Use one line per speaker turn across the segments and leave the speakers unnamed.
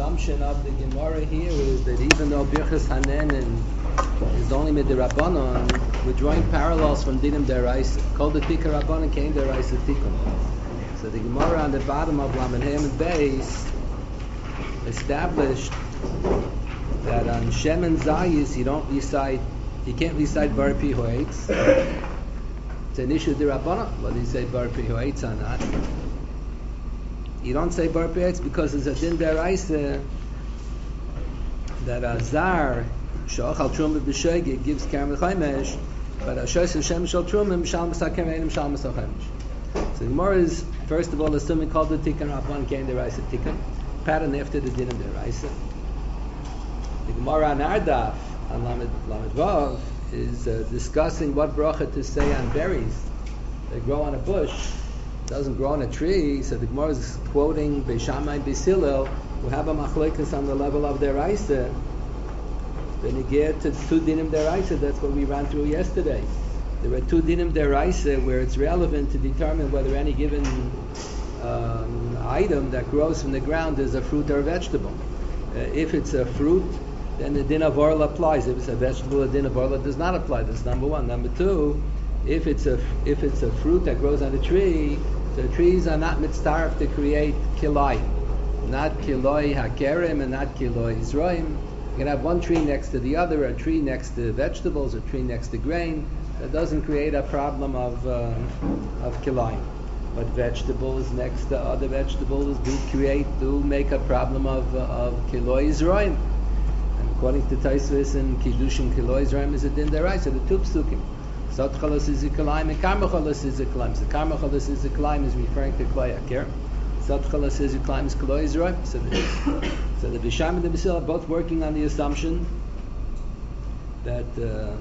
assumption of the Gemara here is that even though Birchas Hanenin is only midrabanan, we're drawing parallels from Dinim Deraisa. Called the Tikka Rabbanan came Deraisa Tikkun. So the Gemara on the bottom of Lamed Hem and Beis established that on Shem and Zayis you can't recite Bar Pi Hoetz. It's an issue Derabanan, whether you say Bar Pi Hoetz or not. You don't say Bar Pi Hoetz because there's a Din Deraisa that Azar Shochal Truma B'Shegeg gives Kerem L'Chaimesh, but Asher Shem Shal Truma Mishal M'Sakem Einim Shal M'Sachemesh. So the Gemara is first of all assuming called the Tikkun Rabban came Deraisa Tikkun, pattern after the Din of Deraisa. The Gemara on Ardaf on Lamed Vav is discussing what bracha to say on berries that grow on a bush. It doesn't grow on a tree, so the Gemara is quoting Beishamai Beisilel, who have a machlekes on the level of Deraisa. When you get to two dinim deraisa, that's what we ran through yesterday. There are two dinim deraisa where it's relevant to determine whether any given item that grows from the ground is a fruit or a vegetable. If it's a fruit, then the din of orla applies. If it's a vegetable, the din of orla does not apply. That's number one. Number two, if it's a fruit that grows on a tree, the trees are not mitzaref to create kiloi, not kiloi hakerim and not kiloi Yisroim. You can have one tree next to the other, a tree next to vegetables, a tree next to grain. That doesn't create a problem of kilayim. But vegetables next to other vegetables do make a problem of kiloi Yisroim. And according to Taisvis and Kiddushin, kiloi Yisroim is a din deraisa. The two psukim. Sot chalas is a kilayim and karma chalas is a kilayim. So karma chalas is a kilayim is referring to klei akir. Sot chalas is a kilayim is kiloi Yisroim. So the Bisham and the Basil are both working on the assumption that the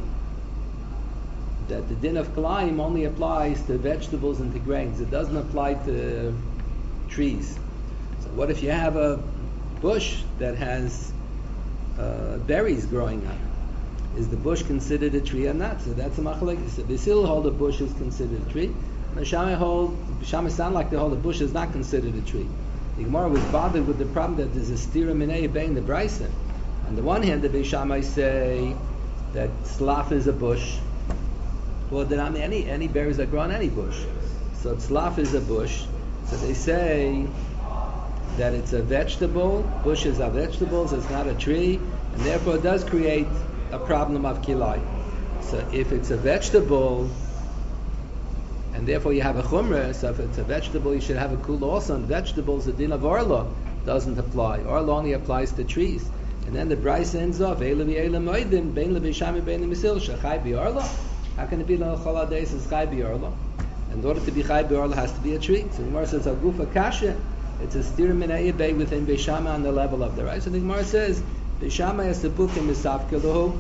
din of Kalayim only applies to vegetables and to grains. It doesn't apply to trees. So what if you have a bush that has berries growing on it? Is the bush considered a tree or not? So that's a machlekes. So Basil hold a bush is considered a tree. Bisham sound like they hold a bush is not considered a tree. The Gemara was bothered with the problem that there's a stira minei bein the brisa. On the one hand, the Beis Shammai say that slaf is a bush. Well, there aren't any berries that grow on any bush. So slaf is a bush. So they say that it's a vegetable. Bushes are vegetables. It's not a tree, and therefore it does create a problem of kilai. So if it's a vegetable, and therefore you have a chumrah, so if it's a vegetable, you should have a kula also. And vegetables, the din of orla doesn't apply. Orla only applies to trees. And then the brisa ends off, Eila v'eila moedim, bein le'beishami bein le'misil, shechai bi-orla. How can it be l'chol ha'deis is chai bi-orla? In order to be chai bi-orla, has to be a tree. So the Gemara says, Agufa kasha, it's a stir minei bay within beishama on the level of the rice. So the Gemara says, beishama is the book in misafke lahu.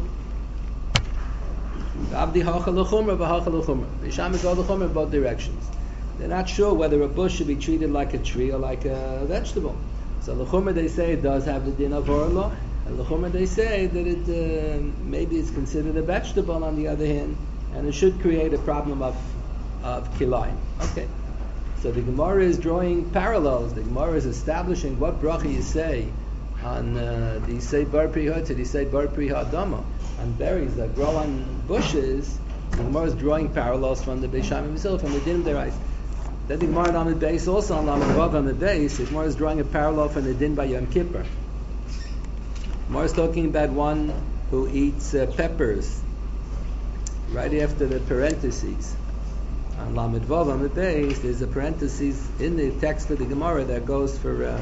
Abdi hacha l'chumra v'hacha l'chumra. Beisham go l'chumra both directions. They're not sure whether a bush should be treated like a tree or like a vegetable. So l'chumra they say it does have the din of orla, and l'chumra they say that it maybe it's considered a vegetable on the other hand, and it should create a problem of kilayim. Okay. So the Gemara is drawing parallels. The Gemara is establishing what bracha you say on do you say bar pri ha'ot, do you say bar pri ha'adama? On berries that grow on bushes, the Gemara is drawing parallels from the Beis Shammai himself, from the din derais. Then the Gemara on the base also on Lamed Vav on the base, the Gemara is drawing a parallel from the din by Yom Kippur. The Gemara is talking about one who eats peppers right after the parentheses. On Lamed Vav on the base, there's a parentheses in the text of the Gemara that goes for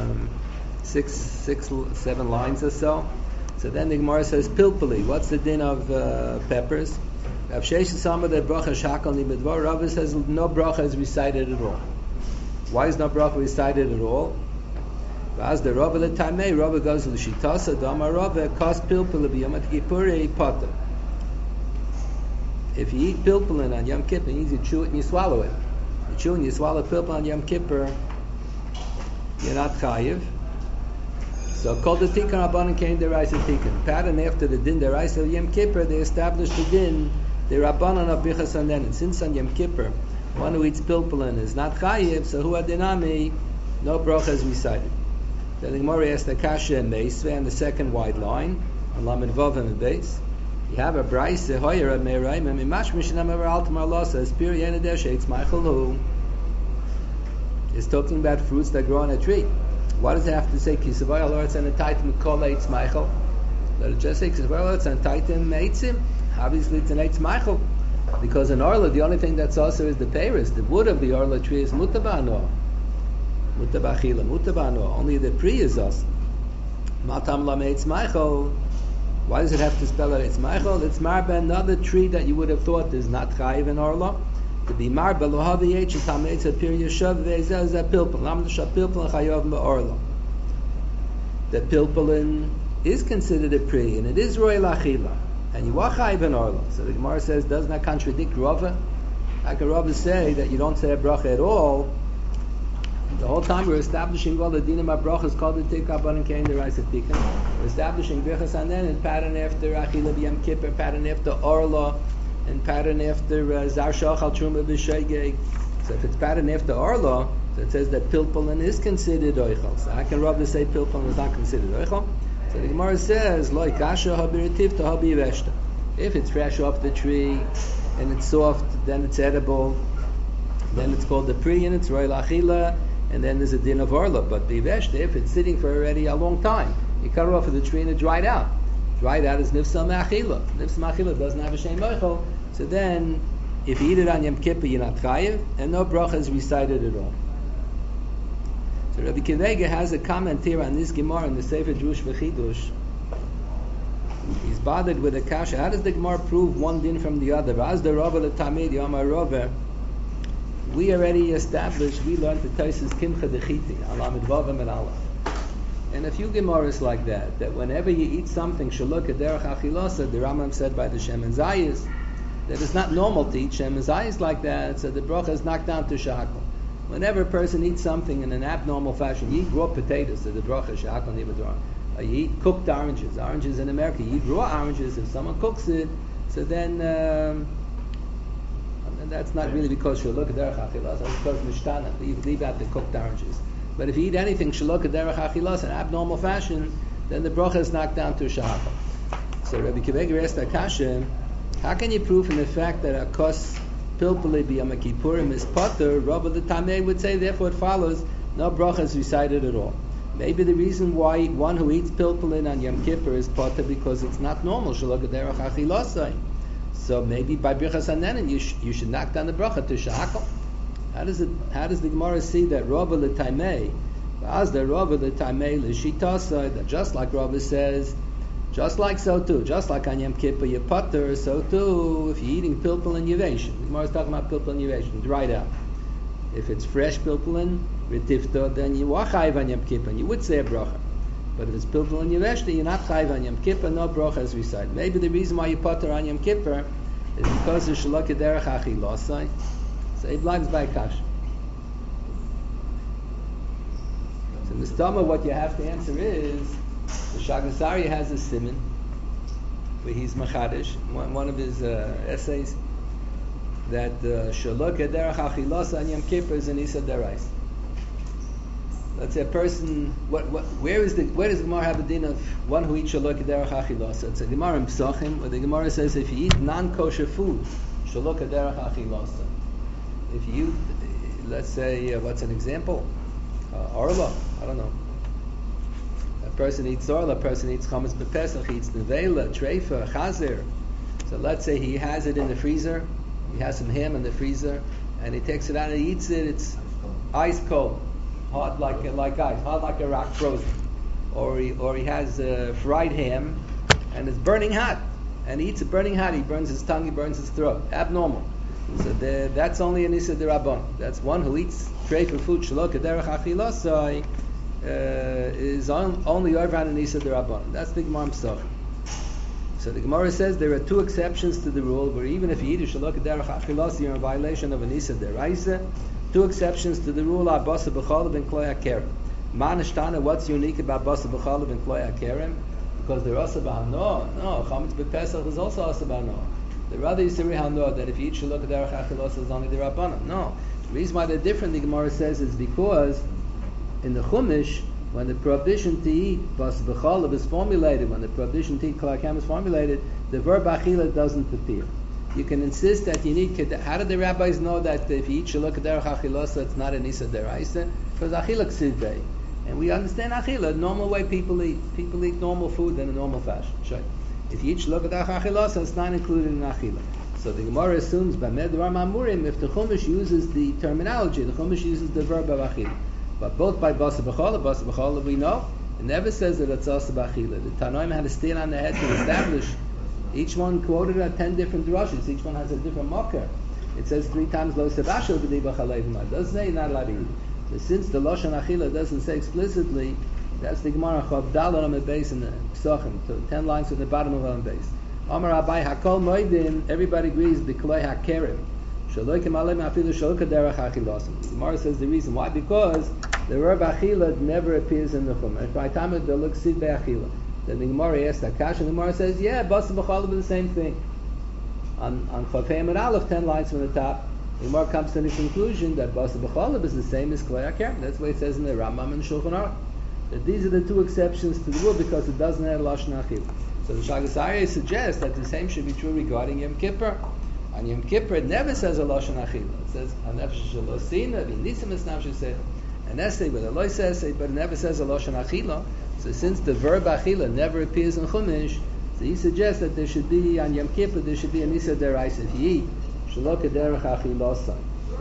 7 lines or so. So then the Gemara says, Pilpuli, what's the din of peppers? Rav Sheshes Sama that bracha shakal nimedvar. Rav says no bracha is recited at all. Why is no bracha recited at all? As the Rav letamei, Rav goes to the shitasa dama Rav kos pilpuli b'yom kippurei potter. If you eat pilpulin on Yom Kippur, you chew it and you swallow it. You chew and you swallow pilpulin on Yom Kippur, you're not chayiv. So called the Tikkun Rabbanan came deraisa Tikkun. Pattern after the din deraisa of Yom Kippur, they established the din the Rabbanan of Birchas Hanenin. Since on Yom Kippur, one who eats pilpulin is not chayiv, so who adinami, no bracha is recited. Then the Gemara asks the kasha and meisve and the second wide line on lamed vav and base. You have a brayse hoyer at meiraim and mimash mishnam ever altamar losa spir yeneder sheitz meichelu. It's talking about fruits that grow on a tree. Why does it have to say kisavay alorts and a taitim kol eitz meichel? Let it just say kisavay alorts and taitim eitzim. Obviously, it's an eitz meichel because in orla the only thing that's also is the peiros. The wood of the orla tree is mutabano. Mutabachila, mutabano. Only the pri is us. Matam lam eitz meichel. Why does it have to spell out eitz meichel? It's marba another tree that you would have thought is not chayiv in orla. To be marba lohavi eitz tam eitz apir yeshav ve'ezeh zeh pilpul. Lam d'sha pilpul chayav me'orla. The pilpulin is considered a pri and it is roy lachila. And you are chayiv in orla. So the Gemara says, doesn't that contradict Rava? How can Rava say that you don't say a bracha at all? The whole time we're establishing all the dinim brachas called the tikabon and kain the rice of tikkun. We're establishing birchas anen and pattern after achila b'yam kippur, pattern after orla, and pattern after zar shachal truma b'sheigeg. So if it's pattern after orla, so it says that pilpulin is considered oichel. So how can Rava say pilpulin is not considered oichel? So the Gemara says, "Lo kasha habiritiv to habi veshta." If it's fresh off the tree and it's soft, then it's edible. Then it's called the pri and it's roy lachila, and then there's a din of orla. But the veshta, if it's sitting for already a long time, you cut it off of the tree and it dried out. Dried out is nifsal ma'achila. Nifsal ma'achila doesn't have a shem moichel. So then, if you eat it on Yom Kippur, you're not chayiv, and no bracha is recited at all. So Rabbi Kivega has a comment here on this Gemara in the Sefer Drush V'Chidush. He's bothered with a kasha. How does the Gemara prove one din from the other? As the Rava l'tamid Yomar Rava, we already established, we learned the Taisus Kimcha Dechiti, Alamid Vavim and Aleph. And a few Gemaras like that whenever you eat something, Shaluk Derech Achilasa, the Rambam said by the Shem and Zayis, that it's not normal to eat Shem and Zayis like that, so the bracha is knocked down to Shakal. Whenever a person eats something in an abnormal fashion, you eat raw potatoes, so the bracha is Shakal Nibadron. You eat cooked oranges in America, you eat raw oranges, if someone cooks it, so then and that's not really because Shaluk Derech Achilas, it's because Mishtana, you leave out the cooked oranges. But if you eat anything Shaluk Derech Achilas in abnormal fashion, then the bracha is knocked down to Shahakal. So Rabbi Kivega asked Akasha, how can you prove from the fact that Akos Pilpuli B'Yom Kippurim is Potter, Rabbi the Tameh would say, therefore it follows, no bracha is recited at all. Maybe the reason why one who eats Pilpulin on Yom Kippur is Potter because it's not normal Shaluk Derech Achilasai. So maybe by Birchas Hanenin you should knock down the bracha to Shahakal. How does the Gemara see that Rava l'taimei, as the Rava l'taimei l'shitasa, that just like Rava says, just like on Yom Kippur you potter, so too if you're eating pilpulin yevation. The Gemara is talking about pilpulin yevation, dried out. If it's fresh pilpulin, retifta, then you are chayiv on Yom Kippur, and you would say a bracha. But if it's pilpulin yeveshta, you're not chayiv on Yom Kippur, no bracha is recited. Maybe the reason why you potter on Yom Kippur is because of shalok derech achilasai. So it belongs by Kash. So in the Stama, what you have to answer is the Shagasari has a siman where he's Machadish, one of his essays, that Shalok Derech Achilas on Yom Kippur is an Isa Derais. Let's say a person, where does the Gemara have a din of one who eats Shalok Derech Achilas? It's a Gemara in Psachim where the Gemara says if you eat non-kosher food, Shalok Derech Achilas. If you, let's say, what's an example? Orla, I don't know. A person eats orla, a person eats chametz b'pesach, he eats nevela, treifa, chazer. So let's say he has it in the freezer, he has some ham in the freezer, and he takes it out and he eats it, it's ice cold, hot like ice, hot like a rock, frozen. Or he has fried ham, and it's burning hot, and he eats it burning hot, he burns his tongue, he burns his throat, abnormal. So that's only an Issa D'Rabbanan. That's one who eats treifa food Shalok Derech Achilasai is only over on an Issa D'Rabbanan. That's the Gemara Psachim. So the Gemara says there are two exceptions to the rule where even if you eat a Shalok Derech Achilasai you're in violation of an Issa D'Raisa. Two exceptions to the rule are Basa B'Chalav and Kloi HaKerem. Ma'anishtana, what's unique about Basa B'Chalav and Kloi HaKerem? Because they're Asa B'Hano. No, Chametz B'Pesach is also Asa B'Hano. The rather Yisri Hano that if you eat Shalok Derech Achilas is only the Rabbanan. No. The reason why they're different, the Gemara says, is because in the Chumash when the prohibition to eat bas b'chalav is formulated, when the prohibition to eat kol hakam is formulated, the verb achila doesn't appear. You can insist that you need. How did the rabbis know that if you eat shalok derech achilasa, it's not an isa deraisa? Because achila ksivbei, and we understand achila, normal way people eat. People eat normal food in a normal fashion. Sure. If you eat shalok derech achilasa, it's not included in achila. So the Gemara assumes by medvar mamurim, if the Chumash uses the terminology, the Chumash uses the verb of achila. But both by basa b'chala we know it never says that it's also b'achila. The Tanoim had to stand on the head to establish. Each one quoted at 10 different drushes. Each one has a different marker. It says 3 times lo sebashel b'dei b'chalayvim. It doesn't say not allowed to eat. But since the lashon achila doesn't say explicitly, that's the Gemara Chav Dalet on the base in the Pesachim. So 10 lines at the bottom of the base. Amar Abai Hakol Moedim. Everybody agrees b'klei hakerem. Shalokim alem afilu shalok derech achilasim. The Gemara says the reason why, because the verb achila never appears in the Chumash. By the time it looks sid be'achila. Then the Gemara asks that Kash, and the Gemara says, yeah, basa b'chalav is the same thing. On Chav Hey Amud Aleph, 10 lines from the top, the Gemara comes to the conclusion that basa b'chalav is the same as klei hakerem. That's what it says in the Rambam and Shulchan Aruch. That these are the 2 exceptions to the rule because it doesn't have lashon achila. So the Shagas Aryeh suggests that the same should be true regarding Yom Kippur. On Yom Kippur, it never says a lashon achila. It says hanefesh shelo sina v'nisim es nafshesech. An essay with a lois essay, but it never says a lashon achila. So since the verb achila never appears in Chumash, so he suggests that there should be on Yom Kippur there should be a nisa deraisa if you eat shelo kederech achilasa.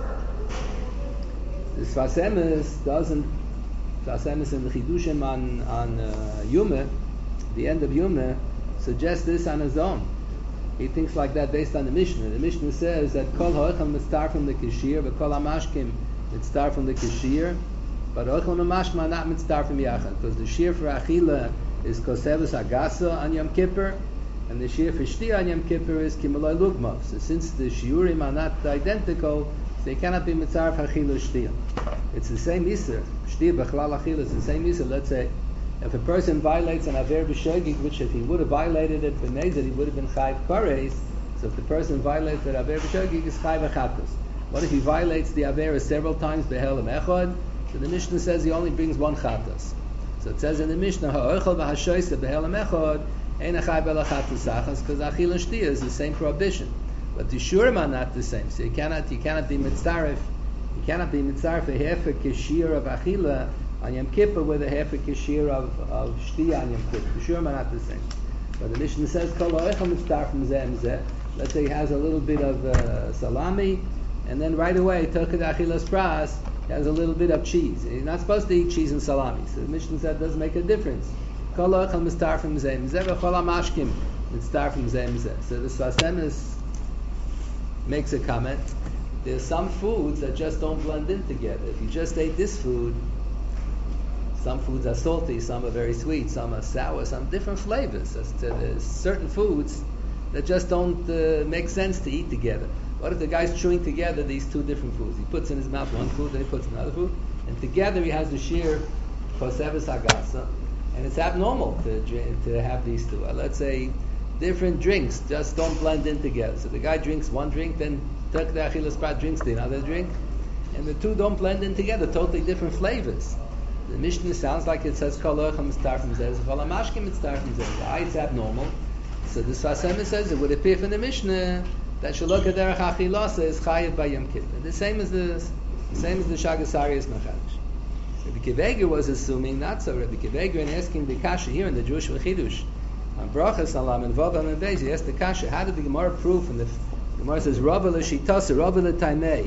The Sfas Emes doesn't. Sfas Emes in the Chidushim on Yuma, the end of Yuma, suggests this on his own. He thinks like that based on the Mishnah. The Mishnah says that kol ha'ochel mitztar from the kishir, but kol ha'mashkim mitztar from the kishir, but ha'ochel ha'mashma not mitztar from yachad, because the shir for achila is kosevus agasa on Yom Kippur, and the shir for shtia on Yom Kippur is kimaloi lugmav. So since the shiurim are not identical, they cannot be mitzar for achila shtia. It's the same isur. Shtia b'chlal achila is the same isur. Let's say if a person violates an aver b'shogig, which if he would have violated it b'nezir, he would have been chayv kares. So if the person violates the aver b'shogig, is chayv achatos. What if he violates the aver several times b'helam echad? So the Mishnah says he only brings 1 chatos. So it says in the Mishnah, ha'ochel v'hashoyse b'helam echad, ein achayv el achatos achas, because achil and shtia is the same prohibition. But the shurim are not the same. So you cannot be mitzaref. You cannot be mitzaref a hefer kishir of achila on Yom Kippur with a hefer kishir of shtia on Yom Kippur. The shurim are not the same. But the Mishnah says kol ha'ochel mitzaref from zeh and zeh. Let's say he has a little bit of salami, and then right away tokad achilas pras has a little bit of cheese. He's not supposed to eat cheese and salami. So the Mishnah said it doesn't make a difference. Kol ha'ochel mitzaref from zeh and zeh v'chol ha'mashkim mitzaref from zeh and zeh. So the Sfas Emes makes a comment. There's some foods that just don't blend in together. If you just ate this food, some foods are salty, some are very sweet, some are sour, some different flavors. There's certain foods that just don't make sense to eat together. What if the guy's chewing together these 2 different foods? He puts in his mouth one food, then he puts another food, and together he has the sheer koseves agasa, and it's abnormal to have these 2. Let's say different drinks just don't blend in together. So the guy drinks one drink, then Tek the Achilas Prat drinks the another drink, and the 2 don't blend in together, totally different flavors. The Mishnah sounds like it says Kol ha'ochel mitzar from zeh, Kol ha'mashkim mitzar from zeh. It's abnormal. So the Sfas Emes says it would appear from the Mishnah that Shalok HaDerech Achilasa is chayiv by Yom Kippur. The same as the Shagas Aryeh Machadish. Rabbi Kiveger was assuming not so. Rabbi Kiveger, in asking the kasha here in the Jewish Chidush on Brachas Alam and Vav and Beis, he asked the kasha, how did the Gemara prove? And the Gemara says Rabba l'shitasa, Rabba l'taimei.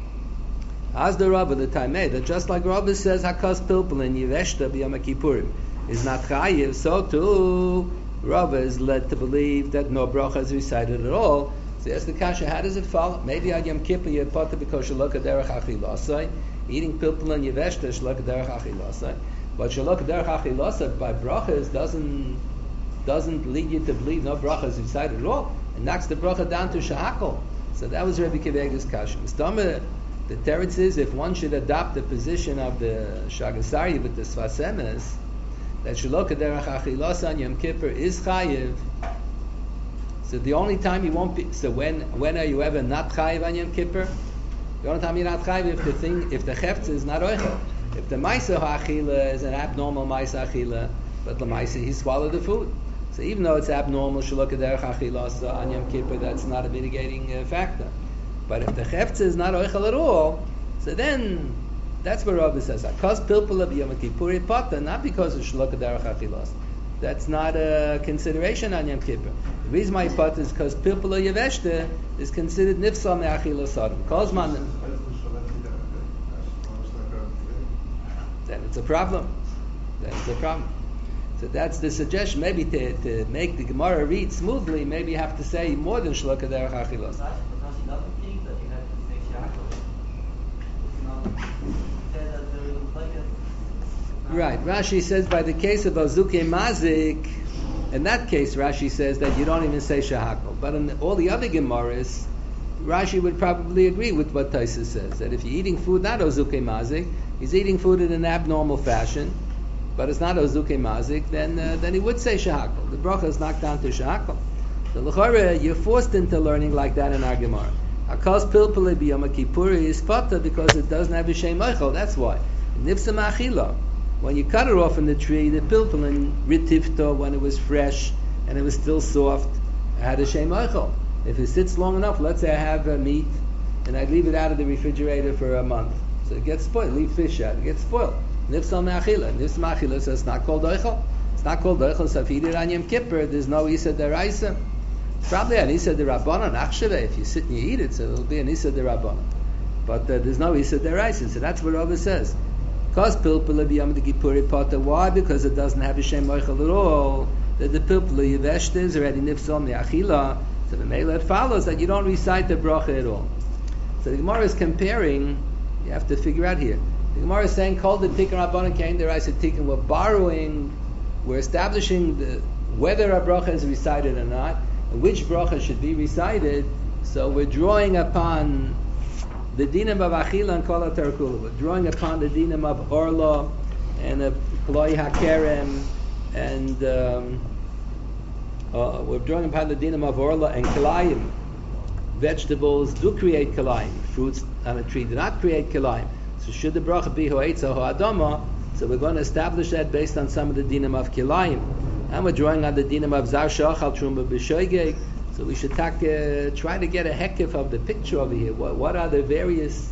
As the Rabba l'taimei, that just like Rabba says Hakas Pilpul and Yeveshta b'Yom Kippurim is not chayiv, so too Rabba is led to believe that no bracha is recited at all. So yes, the kasha, how does it follow? Maybe on Yom Kippur you're potter because Shalok HaDerech Achilasai, eating pilpul and Yeveshta Shalok HaDerech Achilasai, but Shalok HaDerech Achilasai by brachas doesn't lead you to believe no bracha is recited at all, and knocks the bracha down to shahakol. So that was Rabbi Kiveger's kasha. The teretz is if one should adopt the position of the Shagas Aryeh with the Sfas Emes, that Shalok HaDerech Achilasai on Yom Kippur is chayiv. So the only time you won't be, so when are you ever not chayiv on Yom Kippur? The only time you're not chayiv if the chefetz is not oichel. If the Maisa Ha'achila is an abnormal Maisa Achila, but the Maisa, he swallowed the food. So even though it's abnormal, Shalok Derech Achilas on Yom Kippur, that's not a mitigating factor. But if the Chefza is not Oichel at all, so then that's where Rabbi says, Akos Pilpula B'Yom Kippur Pata, not because of Shalok Derech Achilas. That's not a consideration on Yom Kippur. The reason why Pata is because Pilpula Yeveshte is considered Nifsal Me'achilas Adam. Kozman, then it's a problem. So that's the suggestion. Maybe to make the Gemara read smoothly, maybe you have to say more than Shloka Derech Achilos. Right. Rashi says by the case of Azuke Mazik, in that case Rashi says that you don't even say Shahakol. But in all the other Gemaras, Rashi would probably agree with what Taisa says, that if you're eating food not Azuke Mazik, he's eating food in an abnormal fashion, but it's not Azuke Mazik, then he would say Shahakol. The bracha is knocked down to Shahakol. So l'choreh, you're forced into learning like that in our Gemara. Akos pilpulei b'yom kippuri is pata because it doesn't have a shem oichel. That's why. Nifsa ma'achila. When you cut it off in the tree, the pilpulin ritifto when it was fresh and it was still soft, it had a shem oichel. If it sits long enough, let's say I have meat and I leave it out of the refrigerator for a month, so it gets spoiled. Leave fish out, it gets spoiled. Nifsa ma'achila. Nifsa ma'achila, so it's not called oichel. It's not called oichel. So if you eat it on Yom Kippur, there's no isa deraisa. Probably an Isa Derabanan, Achsheve, if you sit and you eat it, so it'll be an Isa Derabanan. But there's no Isa Deraisa, so that's what Rava says. Because Pilpula B'Yom Kippuri Pata, why? Because it doesn't have a Shem Moichel at all. That the Pilpula Yeveshte is already Nifsal Me'achila, so the Mela, it follows that you don't recite the bracha at all. So the Gemara is comparing, you have to figure out here. The Gemara is saying, called the Tikkun Rabbanan Kain Deraisa Tikkun, we're borrowing, we're establishing whether a bracha is recited or not, which bracha should be recited. So we're drawing upon the dinim of achila and kol haterkula. We're drawing upon the dinim of orla and of kloi hakerem, and we're drawing upon the dinim of orla and kilayim. Vegetables do create kilayim. Fruits on a tree do not create kilayim. So should the bracha be ho'etza ho'adama? So we're going to establish that based on some of the dinim of kilayim. And we're drawing on the dinim of zar shachal truma b'shoigeg. So we should try to get a hekif of the picture over here. What are the various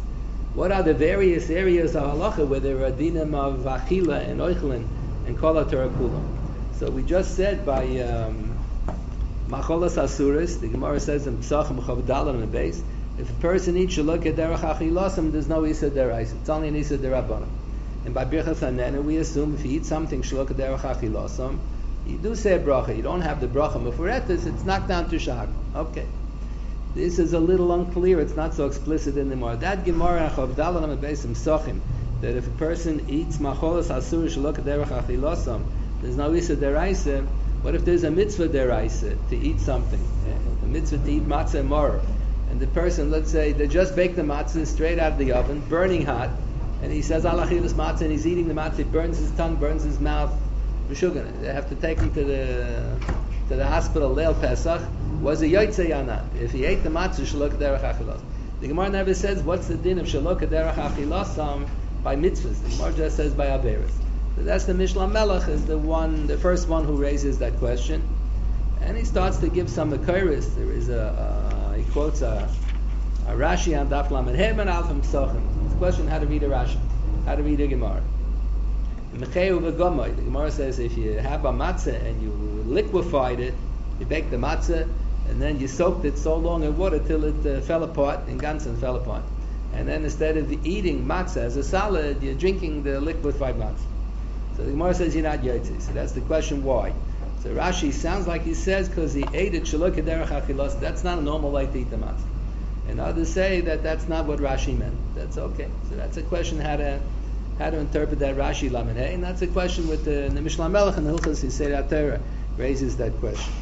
areas of halacha where there are dinim of achila and oichlin and kol haTorah. So we just said by macholas asuris, the Gemara says in Pesachim Chavdalan on the base, if a person eats shalok derech achilasam, there's no isa deraisa. It's only an isa derabanan. And by birchas hanena, we assume if you eat something shalok derech achilasam, you do say a bracha. You don't have the bracha mefuretas. It's knocked down to shahak. Okay, this is a little unclear. It's not so explicit in the Gemara. That Gemara Chavdalan on Beis Pesachim, that if a person eats macholas asur shalok derech achilosam, there's no isa deraisa. What if there's a mitzvah deraisa to eat something? A mitzvah to eat matzah and maror, and the person, let's say, they just baked the matzah straight out of the oven, burning hot, and he says al achilas matzah, and he's eating the matzah. He burns his tongue, burns his mouth. They have to take him to the hospital. Leil Pesach was a yotzei yana. If he ate the matzah, shalok derech achilas. The Gemara never says what's the din of shalok derech achilas by mitzvahs. The Gemara just says by averos. So that's the Mishnah Melech is the first one who raises that question, and he starts to give some akoris. There is he quotes a Rashi on Daf Lamed Hey and Alfam Pesachim. It's a question how to read a Rashi, how to read a Gemara. The Gemara says if you have a matzah and you liquefied it, you baked the matzah, and then you soaked it so long in water till it fell apart, and ganzen fell apart. And then instead of eating matzah as a salad, you're drinking the liquefied matzah. So the Gemara says you're not yotzi. So that's the question why. So Rashi sounds like he says because he ate it shalok derech achilos. That's not a normal way to eat the matzah. And others say that that's not what Rashi meant. That's okay. So that's a question how to interpret that Rashi Lamed Hey, and that's a question with the Mishnah Melech and the Hilchos Yisei Torah raises that question.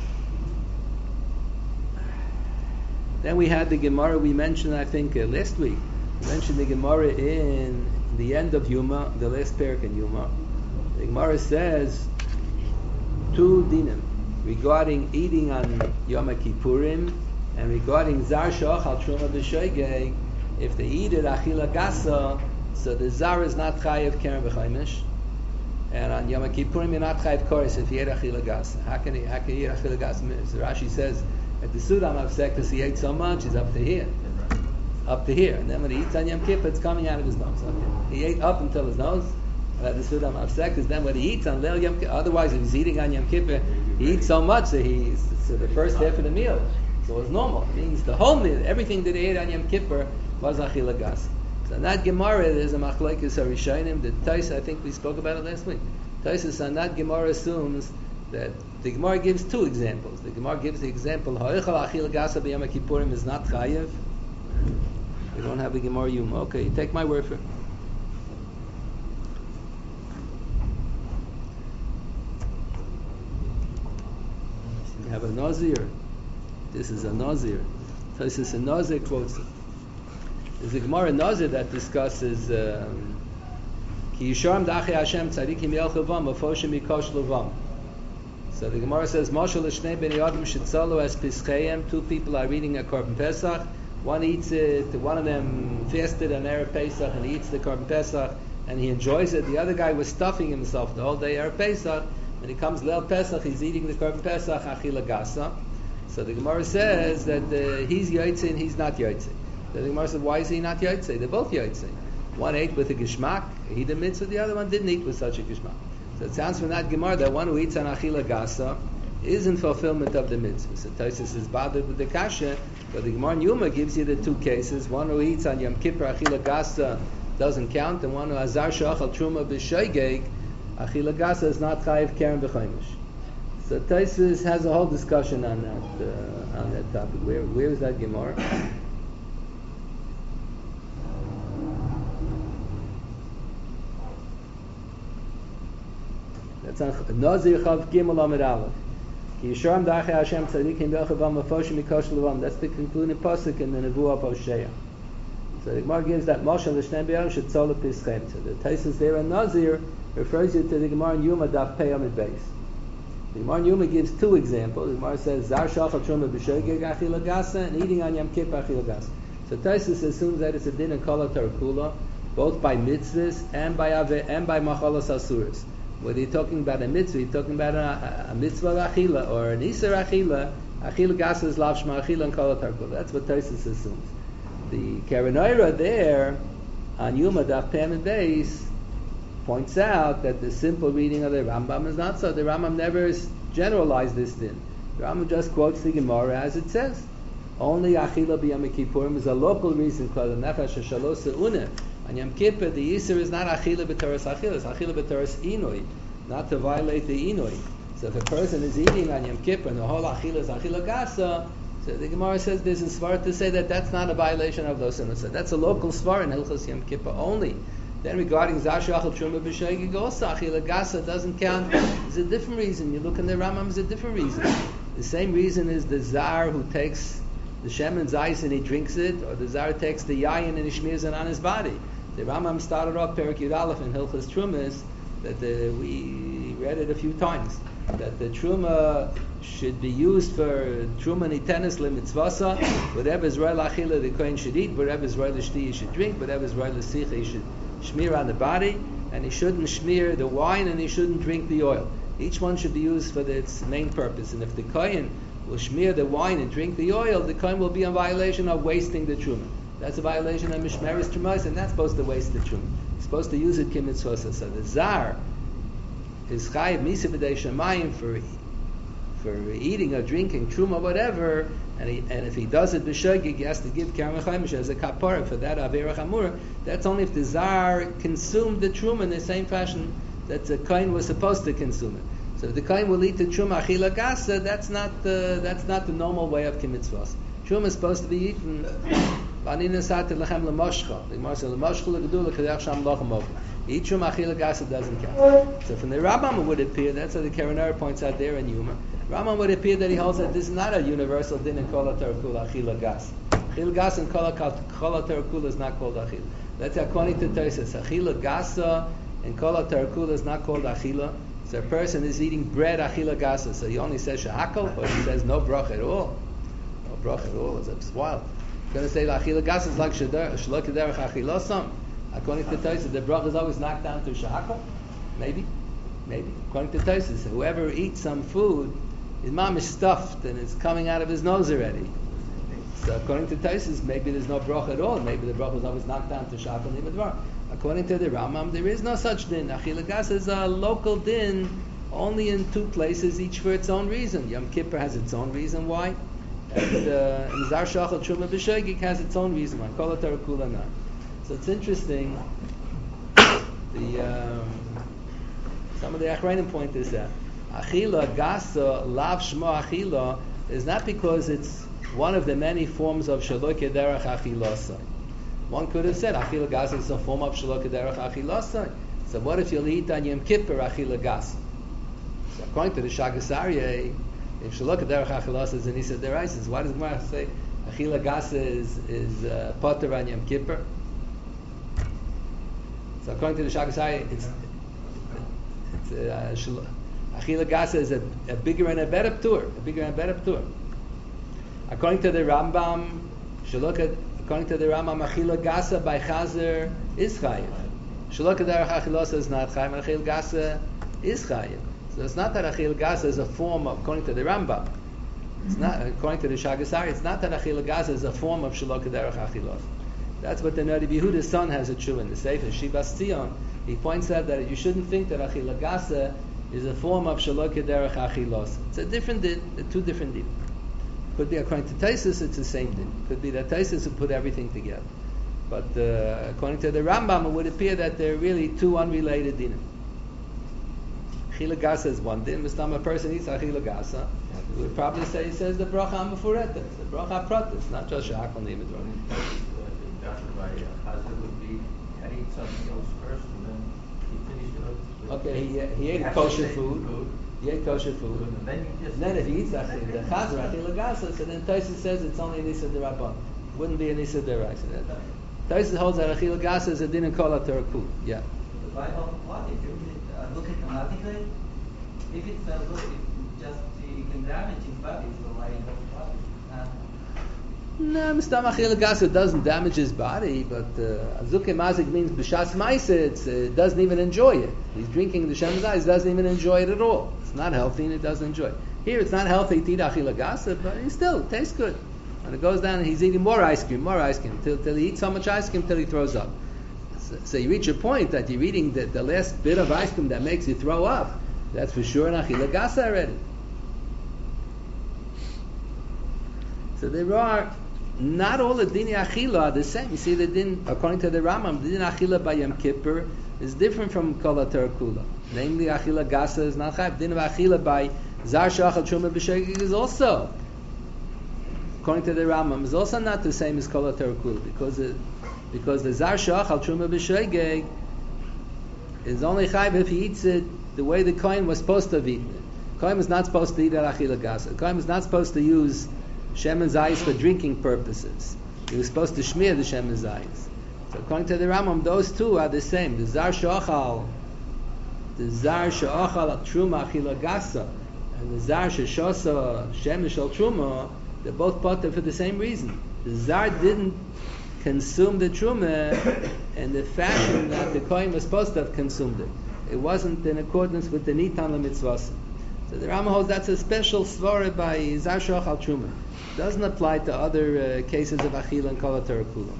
Then we had the Gemara we mentioned, I think, last week. We mentioned the Gemara in the end of Yuma, the last parak in Yuma. The Gemara says two dinim regarding eating on Yom Kippurim and regarding Zar Shachal Truma B'Shoigeg. If they eat it Achila Gasa, So the zar is not chayiv keren v'chaimish, and on Yom Kippurim you're not chayiv koris if you ate achila gasa. How can he eat achila gasa? So Rashi says at the Sudam Avsek because he ate so much, he's up to here, and then when he eats on Yom Kippur, it's coming out of his nose. Okay. He ate up until his nose. And at the Sudam Avsek, because then when he eats on Leil Yom Kippur, otherwise if he's eating on Yom Kippur, he eats so much that so the first half of the meal. So it's normal. It means the whole meal, everything that he ate on Yom Kippur was achila gasa. So in that Gemara, there's a machlokes harishonim. The Tais, I think we spoke about it last week. Tais on that Gemara assumes that the Gemara gives two examples. The Gemara gives the example ha'echal achila gasa b'yom kippurim is not chayiv. We don't have the Gemara Yuma. Okay, you take my word for it. You have a Nazir. This is a Nazir. Tais a Nazir quotes it. There's a Gemara Nazir that discusses Ki Yisharim Dachei Hashem Tzadikim Yelchavam Afoshim Yikosh Levam. So the Gemara says Mashal L'Shnei Bnei Adam Shitzalu Es Pischeihem. Two people are reading a Korban Pesach. One eats it. One of them fasted on Erev Pesach and he eats the Korban Pesach and he enjoys it. The other guy was stuffing himself the whole day Erev Pesach. When he comes Leil Pesach, he's eating the Korban Pesach Achila Gasa. So the Gemara says that he's Yotzei and he's not Yotzei. The Gemara said, why is he not Yotzei? They're both Yotzei. One ate with a gishmak, he did mitzvah, the other one didn't eat with such a gishmak. So it sounds from that Gemara that one who eats on Achila Gasa is in fulfillment of the mitzvah. So Tosfos is bothered with the kasha, but the Gemara Yuma gives you the two cases. One who eats on Yom Kippur Achila Gasa doesn't count, and one who Azar Shachal Truma B'Shoigeg, Achila Gasa is not Chayiv Keren B'Chaimish. So Tosfos has a whole discussion on that topic. Where is that Gemara? That's on Nazir Chav Gimel Amid Aleph. Ki Yisharim Dachei Hashem Tzadikim Yelchavam Afoshim Yikosh Levam. That's the concluding pasuk in the Nevuah of Hosea. So the Gemara gives that Mashal L'Shnei Bnei Adam Shitzalu Pischeihem. So the Tosfos there in Nazir refers you to the Gemara in Yuma Daf Pei Amid Beis. The Gemara in Yuma gives two examples. The Gemara says Zar Shachal Truma B'Shoigeg Achila Gasa and eating on Yom Kippur Achila Gasa. So Tosfos assumes that it's a din in Kol HaTorah both by mitzvahs and by machalas asuras. Whether you're talking about a mitzvah, you're talking about a mitzvah of achila or an isur achila. Achila gasa is lav shma achila and kol hatar kula. That's what Tosfos assumes. The Karanoira there on Yuma Daf Pei Amid Beis points out that the simple reading of the Rambam is not so. The Rambam never generalized this din. The Rambam just quotes the Gemara as it says. Only achila b'yom kippurim is a local reason called the nefesh shalosa unah. On Yom Kippur, the Yisur is not achila b'toras achila, it's achila b'toras inui, not to violate the inui. So if a person is eating on Yom Kippur and the whole achila is achila gasa, so the Gemara says there's a svar to say that that's not a violation of those sinos. So that's a local svar in Hilchos Yom Kippur only. Then regarding Zar Shachal Truma B'Shoigeg also, achila gasa doesn't count. There's a different reason. You look in the Rambam, there's a different reason. The same reason is the Zar who takes the Shemen Zayis and he drinks it, or the Zar takes the Yayin and he smears it on his body. The Rambam started off Perek Yud Aleph in Hilchos Trumas that we read it a few times that the Truma should be used for Truma Nitenes LeMitzvasa. Whatever is Roy L'Achila the Kohen should eat, whatever is Roy L'Shti he should drink, whatever is Roy L'Sicha he should smear on the body, and he shouldn't smear the wine and he shouldn't drink the oil. Each one should be used for its main purpose, and if the Kohen will smear the wine and drink the oil, the Kohen will be in violation of wasting the Truma. That's a violation of Mishmeres Trumas, and that's supposed to waste the Truma. It's supposed to use it kimitzvosa. So the Zar is chayiv misa b'dei shamayim for eating or drinking Truma, whatever, and if he does it b'shogig, he has to give Keren V'Chaimish as a kapara for that Avera Chamura. That's only if the Zar consumed the Truma in the same fashion that the Kohen was supposed to consume it. So if the Kohen will eat the Truma achila gasa, that's not the normal way of kimitzvos. Truma is supposed to be eaten. Eat Truma achila gasa doesn't count. So from the Rambam it would appear, that's what the Karanoira points out there in Yuma. Rambam would appear that he holds that this is not a universal din in Kol HaTorah Kula achila gasa. Achila gasa and Kol HaTorah Kula is not called achila. That's according to Tosfos. Achila gasa and Kol HaTorah Kula is not called achila. So a person is eating bread achila gasa. So he only says shahakol, or he says no brach at all. No brach at all. It's wild. Going to say achila gasa is like shalok derech achilosam. According to Tosfos, the bracha is always knocked down to shahakol. Maybe. According to Tosfos, whoever eats some food, his mom is stuffed and it's coming out of his nose already. So according to Tosfos, maybe there's no bracha at all. Maybe the bracha is always knocked down to shahakol nibadvar. According to the Rambam, there is no such din. Achila gasa is a local din, only in two places, each for its own reason. Yom Kippur has its own reason why, and Zar Shachal Truma B'Shogeg has its own reason why. Kol HaTorah Kula Nan. So it's interesting. Some of the Achrayim point is that Achila Gasa Lav Shmo Achila is not because it's one of the many forms of Shalok Derech Achilasa. One could have said Achila Gasa is a form of Shalok Derech Achilasa. So what if you'll eat on Yom Kippur Achila Gasa? So according to the Shagas Aryeh, if Shalok Derech Achilasa is an Isa Deraisis, why does Gemara say Achila Gasa is Potter on Yom Kippur? So according to the Shagas Aryeh, Achila Gasa is a bigger and a better p'tur. According to the Rambam, according to the Rambam, Achila Gasa by Chazer is Chayiv. Shalok Derech Achilasa is not Chayiv, and Achila Gasa is Chayiv. So it's not that Achila Gasa is a form of, according to the Rambam, it's not, according to the Shagas Aryeh, it's not that Achila Gasa is a form of Shalok Derech Achilasa. That's what the Nadi Yehuda's son has a true in the Sefer Shivas Tzion. He points out that you shouldn't think that Achila Gasa is a form of Shalok Derech Achilasa. It's a different din, two different din. Could be according to Tosfos, it's the same din. Could be that Tosfos would put everything together. But according to the Rambam, it would appear that they're really two unrelated dinim. Achila Gasa is one din. This time a person eats Achila Gasa, we would probably say he says the bracha Amufuretes, the bracha Pratis, not just Sha'akal Nimidron.
Would be can eat something else first and then he finished it up.
Okay, he ate kosher food. He ate kosher food.
And
then if he eats the Chazer, Achila Gasa, so then Tosfos says it's only an Issa Derabban. Wouldn't be an Issa Deraisa. Tosfos holds that Achila Gasa is a din in Kol HaTorah Kula. Yeah.
Why what if you look economically? If it's just you can damage his body, so why not?
No, Mistam Achila Gasa doesn't damage his body, but Azuke Mazik means B'Shas Maisa, it doesn't even enjoy it. He's drinking the Shem Zayis, doesn't even enjoy it at all. It's not healthy and it doesn't enjoy it. Here it's not healthy to eat Achila Gasa, but it still tastes good. And it goes down and he's eating more ice cream, till he eats so much ice cream till he throws up. So you reach a point that you're eating the last bit of ice cream that makes you throw up. That's for sure an Achila Gasa already. So there are, not all the Dini Achila are the same. You see, the din, according to the Rambam, the Din Achila by Yom Kippur is different from Kol HaTorah Kula. Namely, Achila Gasa is not Chayiv. Din of Achila by Zar Shachal Truma B'Shogeg is also, according to the Rambam, is also not the same as Kol HaTorah Kula, because the Zar Shachal Truma B'Shogeg is only Chayiv if he eats it the way the Kohen was supposed to have eaten it. Kohen was not supposed to eat at Achila Gasa. Kohen was not supposed to use Shem and Zayis for drinking purposes. He was supposed to shmear the Shem and Zayis. So according to the Rambam, those two are the same. The Zar She'achal Truma Achila Gasa, and the Zar She'shosa Shem Shel Truma, they're both potter for the same reason. The Zar didn't consume the Truma in the fashion that the Kohen was supposed to have consumed it. It wasn't in accordance with the Nitan LaMitzvasa. So the Rambam holds that's a special svara by Zar She'achal Truma. Doesn't apply to other cases of Achila and Kol HaTorah Kula.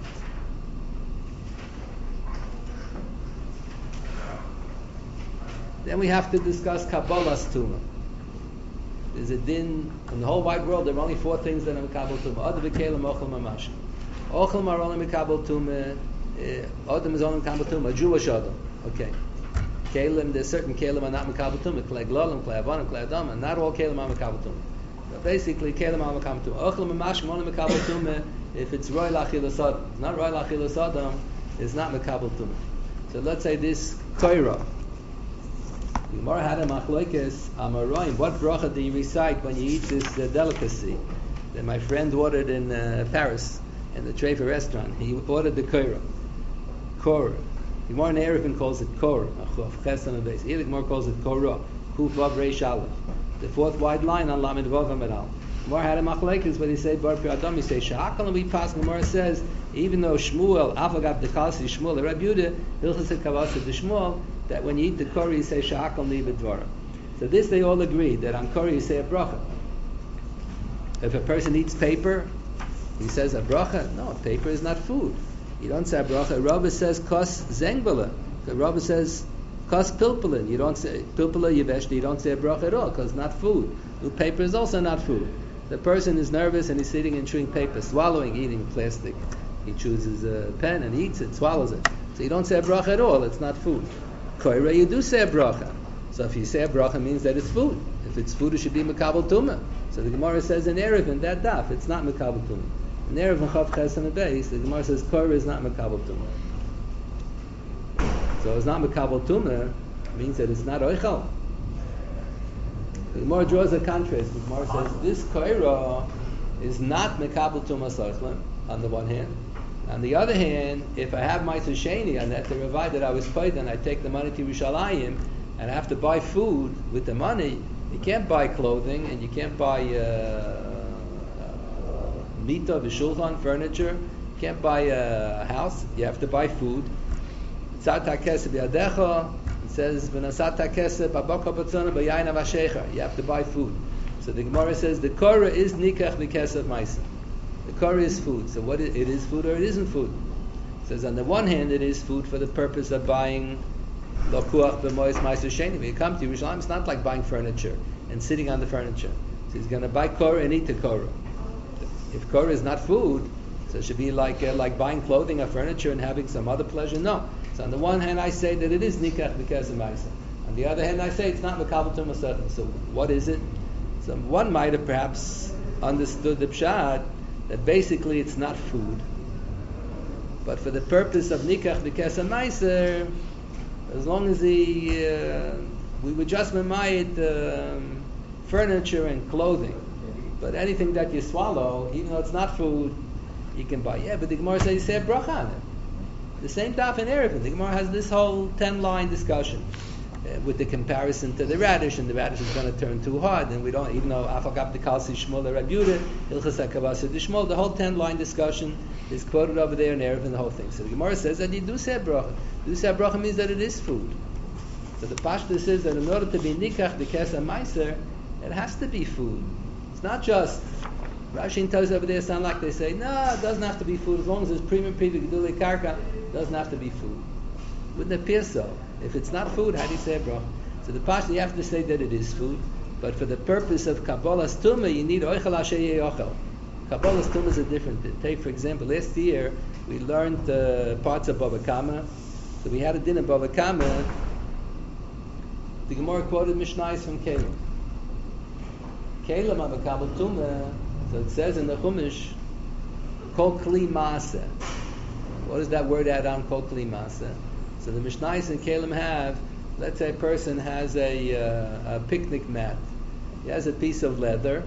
Then we have to discuss Kabbalah's Tumah. There's a din in the whole wide world. There are only 4 things that are Mekabel Tumah. Adam v'kelim, ochel mamash. Ochel are only Mekabel Tumah. Adam is only Mekabel Tumah. A Jewish Adam. Okay. Kelim, there's certain kelim are not Mekabel Tumah. Klei Glolim, Klei Avonim, Klei Adam, and not all kelim are Mekabel Tumah. But basically, kelim are Mekabel Tumah. Ochel mamash only Mekabel Tumah if it's Roy Lachil Sodom. Not Roy Lachil Sodom, it's not Mekabel Tumah. So let's say this Torah. Gemara had a machlokes amaroim. What bracha do you recite when you eat this delicacy that my friend ordered in Paris in the Trefa restaurant? He ordered the korah. Korah. The Gemara in Eruvin calls it korah. Here the Gemara calls it korah. Kuf vav reish aleph. The 4th wide line on Lamed Vav Amid Al. Gemara had a machlekes where they say bar pi adam, you say shahakal, and we pass. Gemara says even though Shmuel afagav dekasi Shmuel Rabbi Yehuda hilchas kavasa de Shmuel that when you eat the kori you say shahakal ni b'dvara. So this they all agree that on kori you say a bracha. If a person eats paper, he says a bracha. No, paper is not food. You don't say a bracha. Rabbi says kos zengbala. The Rabbi says kos pilpulin. You don't say pilpula yeveshti. You don't say a bracha at all because it's not food. Paper is also not food. The person is nervous and he's sitting and chewing paper, swallowing, eating plastic. He chooses a pen and eats it, swallows it. So you don't say a bracha at all. It's not food. Koira, you do say a bracha. So if you say a bracha, it means that it's food. If it's food, it should be mekabel tumah. So the Gemara says in Erev, in that daf, it's not mekabel tumah. In Erev Mechav Ches and Beis, the Gemara says koira is not mekabel tumah. So it's not mekabel tumah means that it's not oichal. The Gemara draws a contrast. The Gemara says this koira is not mekabel tumah sarchlim on the one hand. On the other hand, if I have my Sheni and at the Ravai that I was paid and I take the money to Yerushalayim and I have to buy food with the money, you can't buy clothing and you can't buy mita, v'shulchan, furniture. You can't buy a house. You have to buy food. It says, you have to buy food. So the Gemara says the korah is nikach v'kesav ma'isa. The korah is food. So what it is food or it isn't food? It says on the one hand it is food for the purpose of buying lokuach b'mois ma'aser sheni. When you come to Yerushalayim, it's not like buying furniture and sitting on the furniture. So he's going to buy korah and eat the korah. If korah is not food, so it should be like buying clothing or furniture and having some other pleasure. No. So on the one hand I say that it is nikach v'kesav ma'isa. On the other hand I say it's not mekabel tumah sarchlim. So what is it? So one might have perhaps understood the pshat that basically it's not food, but for the purpose of nikach v'kesav ma'isa, as long as we would just memayit furniture and clothing, but anything that you swallow, even though it's not food, you can buy. Yeah, but the Gemara says you say a bracha on it. The same daf in Erevin, the Gemara has this whole 10-line discussion with the comparison to the radish, and the radish is going to turn too hard, and we don't, even though afagab dekalsi Shmuel Rabbi Yehuda hilchas hakavasa de Shmuel, the whole 10-line discussion is quoted over there in Erevin, the whole thing. So the Gemara says that you do say a bracha. Do say a bracha means that it is food. So the pashtus says that in order to be nikach v'kesav ma'aser, it has to be food. It's not just Rashi and Toz over there sound like they say, no, it doesn't have to be food. As long as it's primim privi gedulei karka, it doesn't have to be food. Wouldn't appear so. If it's not food, how do you say a bracha? So the pashtus, you have to say that it is food, but for the purpose of kabbalas tumah, you need oichel asher ye'ochel. Kabbalas tumah is a different thing. Take, for example, last year we learned parts of Bava Kama. So we had a din in Bava Kama. The Gemara quoted Mishnayos from Kalim. Kalim on Kabbalah tumah. So it says in the Chumash, Kol Kli Maaseh. What does that word add on, Kol Kli Maaseh? So the Mishnayos and Kalim have, let's say a person has a picnic mat. He has a piece of leather.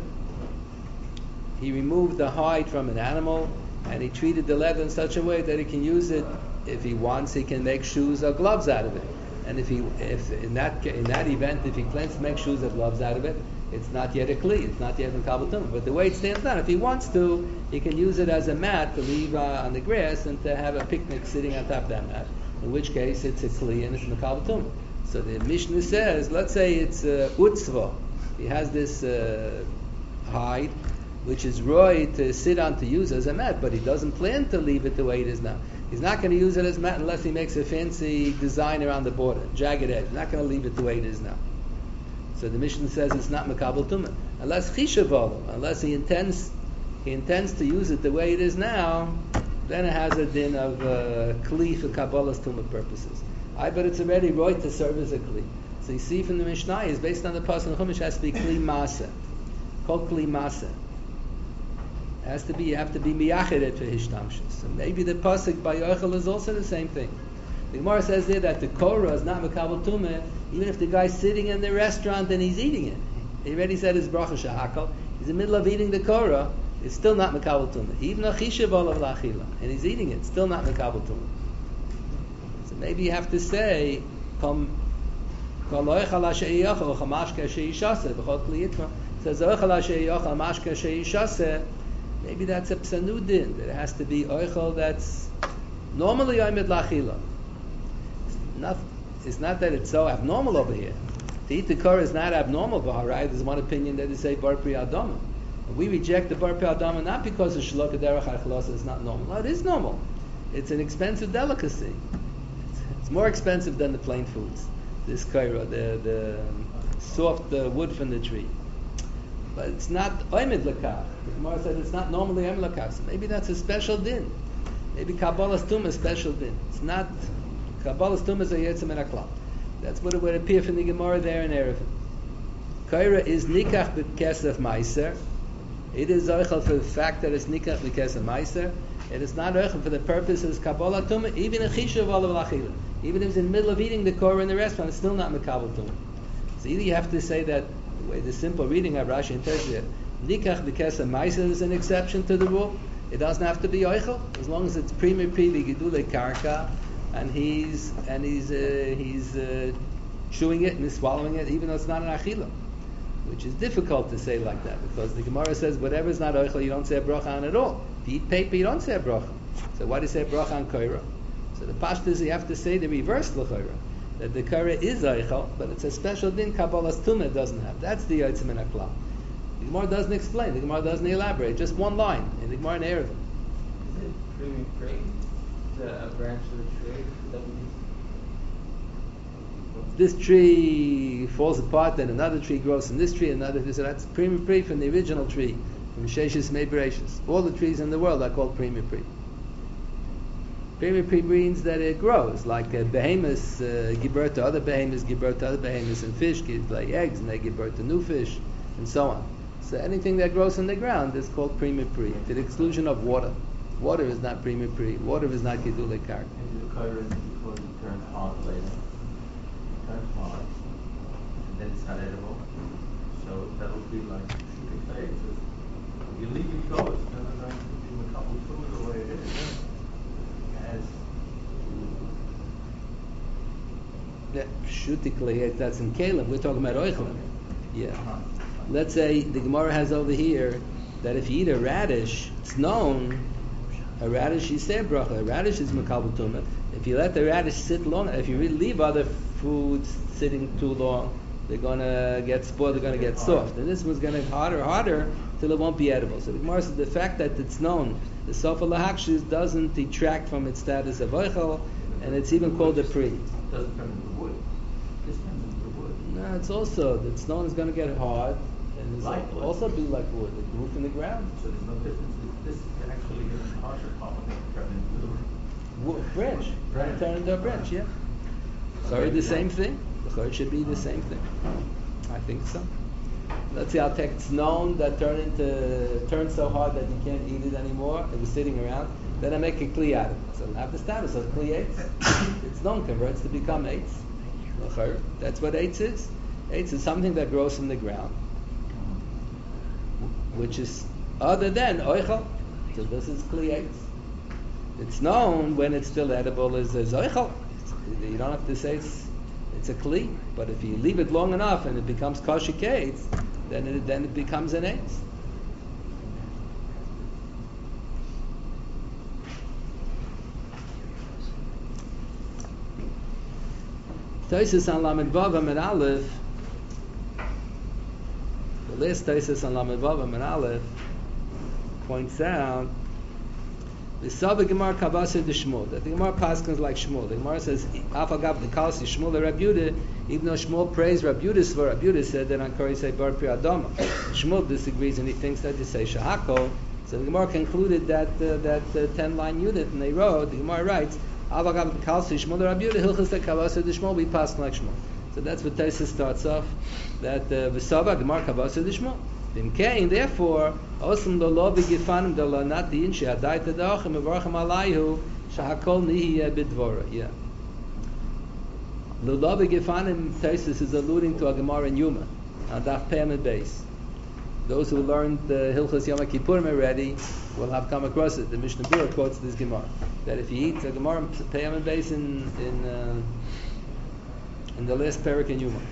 He removed the hide from an animal, and he treated the leather in such a way that he can use it if he wants. He can make shoes or gloves out of it. And if in that event, if he plans to make shoes or gloves out of it, it's not yet a kli, it's not yet in Kabbalah tumah. But the way it stands now, if he wants to, he can use it as a mat to leave on the grass and to have a picnic sitting on top of that mat. In which case, it's a kli and it's in the Kabbalah tumah. So the Mishnah says, let's say it's utzva. He has this hide, which is roy to sit on to use as a mat, but he doesn't plan to leave it the way it is now. He's not going to use it as a mat unless he makes a fancy design around the border, jagged edge. He's not going to leave it the way it is now. So the Mishnah says it's not mekabel tumah unless chishavol, unless he intends to use it the way it is now. Then it has a din of kli for kabbalas tumah purposes. But it's already right to serve as a kli. So you see from the Mishnah is based on the pasuk Chumash has to be kli masa, called kli masa. Has to be, you have to be miyachedet for hishtamshus. And maybe the pasuk by Yochel is also the same thing. The Gemara says there that the korah is not mekabel tumah, even if the guy's sitting in the restaurant and he's eating it. He already said his bracha shahakal. He's in the middle of eating the korah. It's still not mekabel tumah. Even a chishav olav lachila, and he's eating it. Still not mekabel tumah. So maybe you have to say, Kol oichal asher yochel chamashke asher yishaseh b'chol kli yitma. Says oichal asher yochel mashke asher yishaseh. Maybe that's a psanudin, that it has to be oichel that's normally oimid lachila. It's not that it's so abnormal over here. To eat the korah is not abnormal, right? There's one opinion that is say bar pri adama. We reject the bar pri adama not because the shloka derech ha'chalosa is not normal. No, it is normal. It's an expensive delicacy. It's more expensive than the plain foods. This korah, the soft wood from the tree. But it's not oimid lakach. The Gemara said it's not normally oimid lakach. So maybe that's a special din. Maybe Kabbalah's tumah is special din. It's not Kabbalah's tumah is a yetzim and a klal. That's what it would appear from the Gemara there in Erevin. Korah is nikach b'kesef meiser. It is oichel for the fact that it's nikach b'kesef meiser. It is not oichel for the purposes Kabbalah tumah. Even a chishuv olav lachila. Even if it's in the middle of eating the korah in the restaurant, it's still not mekabel tumah. So either you have to say that the way the simple reading of Rashi and Tosfos, nikach b'kesef meiser is an exception to the rule. It doesn't have to be oichel as long as it's primi pri v'gidulei karka. And he's chewing it and he's swallowing it, even though it's not an achila, which is difficult to say like that because the Gemara says whatever is not oichel, you don't say a bracha on at all. If you eat paper, you don't say a bracha. So why do you say a bracha on korah? So the pashta is you have to say the reverse l'chorah, that the korah is oichel, but it's a special din Kabbalah's tumah doesn't have. That's the yotzim and aklal. The Gemara doesn't explain. The Gemara doesn't elaborate. Just one line in the Gemara in Erevin.
Is it primi pri? A branch of the tree that we
this tree falls apart, then another tree grows from this tree, another. So that's primi pri from the original tree, from Sheshis Mei Bereshis. All the trees in the world are called primi pri. Primi pri means that it grows, like behemoths give birth to other behemoths, give birth to other behemoths, and fish lay eggs and they give birth to new fish, and so on. So anything that grows in the ground is called primi pri, to the exclusion of water. Water is not primi pri. Water is not gidulei karka.
Maybe the korah is because it turns hard later. It turns hard, and then it's not edible. So that'll be like you can say it's just, if you leave it go, it's never going to be a couple food the way it is. As
Pshutikli, that's in Kalim. We're talking about oichel. Yeah. Let's say the Gemara has over here that if you eat a radish, it's known. A radish, you say bracha. A radish is mekabel tumah. If you let the radish sit long, if you really leave other foods sitting too long, they're going to get spoiled. They're going to get soft, and this one's going to get harder till it won't be edible. So the Gemara says the fact that it's known, the sofa lahakshis doesn't detract from its status of oichel, and it's even called a pri.
it doesn't turn into wood. This turns into wood.
No, it's also that stone is going to get hard, and it's
Like wood.
also be like wood. It grew from the ground.
So there's no difference. This actually gets a harsher part of it turn into
Branch.
Branch.
Turn into a branch, yeah. Sorry, the same thing. The chord should be the same thing. I think so. Let's see, I'll take it's known that turned so hard that you can't eat it anymore. It was sitting around. Then I make a kli out of it. So it'll have the status of kli eitz. It's known, converts to become eitz. That's what eitz is. Eitz is something that grows from the ground, which is other than oichel. So this is kli eitz. It's known when it's still edible as oichel. You don't have to say it's a kli, but if you leave it long enough and it becomes kosher eitz, then it becomes an eitz. Tosfos on Lamed Vav and Aleph. The last Tosfos on Lamed Vav and Aleph points out the Saba Gemara Kavasa de Shmuel. That the Gemara paskins like Shmuel. The Gemara says, "Afagav the Kalsi Shmuel Reb Yehuda." Even though Shmuel praised Reb Yehuda, for Reb Yehuda said that on Korah say Bar Pri Adama. Shmuel disagrees and he thinks that you say Shahako. So the Gemara concluded that 10-line unit, and they wrote. The Gemara writes, "Afagav the Kalsi Shmuel Reb Yehuda Hilchas the Kavasa de Shmuel." We paskin like Shmuel. So that's what Tosfos starts off. That the Saba Gemara Kavasa de Shmuel. Therefore, Osam the law begifanim the law not the insha daita da'achim evarchim alayhu shahakol nihiyeh bidvora. Yeah. The law begifanim Tosfos is alluding to a Gemara in Yuma on Daf Peyamid Beis. Those who learned the Hilchos Yom Kippurim already will have come across it. The Mishnah Berurah quotes this Gemara that if you eat a Gemara Peyamid Beis in in the last parak in Yuma.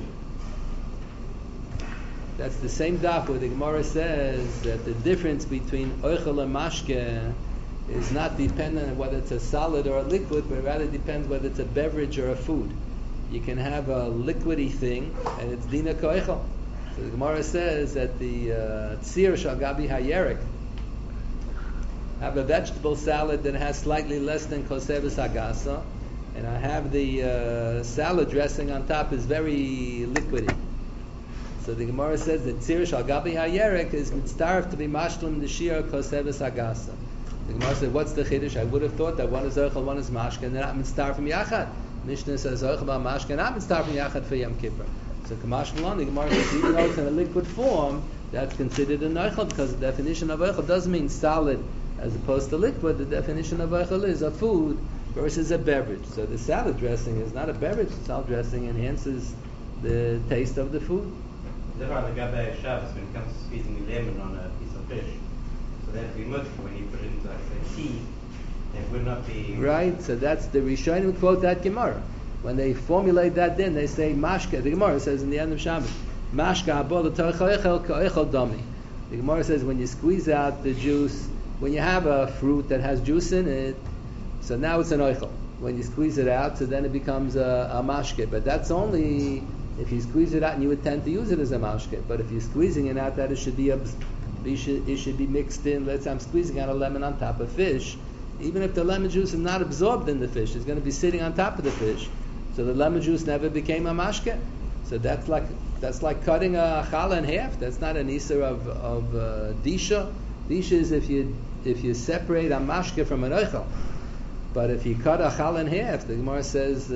That's the same daf where the Gemara says that the difference between oichel and mashke is not dependent on whether it's a solid or a liquid, but rather depends whether it's a beverage or a food. You can have a liquidy thing, and it's dina koichel. So the Gemara says that the tzir shal gabi hayerek, have a vegetable salad that has slightly less than koseves agasa, and I have the salad dressing on top is very liquidy. So the Gemara says that tzir shal gabi hayerek is mitzaref to be mashlim the shir koseves agasa. The Gemara said, what's the chiddush? I would have thought that one is oichel, one is mashke, and they're not mitzaref from yachad. Mishnah says oichel ba mashke, not mitzaref from yachad for Yom Kippur. So Kamash Malon, the Gemara says even though it's in a liquid form, that's considered a oichel because the definition of oichel doesn't mean solid as opposed to liquid. The definition of oichel is a food versus a beverage. So the salad dressing is not a beverage. Salad dressing enhances the taste of the food.
There are the Gabai Shabbos when it comes to squeezing a lemon on a piece of fish. So that would be much when you put it into like say tea, it would not be
right. So that's the Rishonim quote that Gemara. When they formulate that, then they say mashka. The Gemara says in the end of Shabbos, mashka abol ka'echel dami. The Gemara says when you squeeze out the juice, when you have a fruit that has juice in it, so now it's an oichel. When you squeeze it out, so then it becomes a mashke. But that's only if you squeeze it out and you would tend to use it as a mashke. But if you're squeezing it out, that it should be mixed in. Let's say I'm squeezing out a lemon on top of fish. Even if the lemon juice is not absorbed in the fish, it's going to be sitting on top of the fish. So the lemon juice never became a mashke. So that's like cutting a challah in half. That's not an isur of disha. Disha is if you separate a mashke from an oichel. But if you cut a challah in half, the Gemara says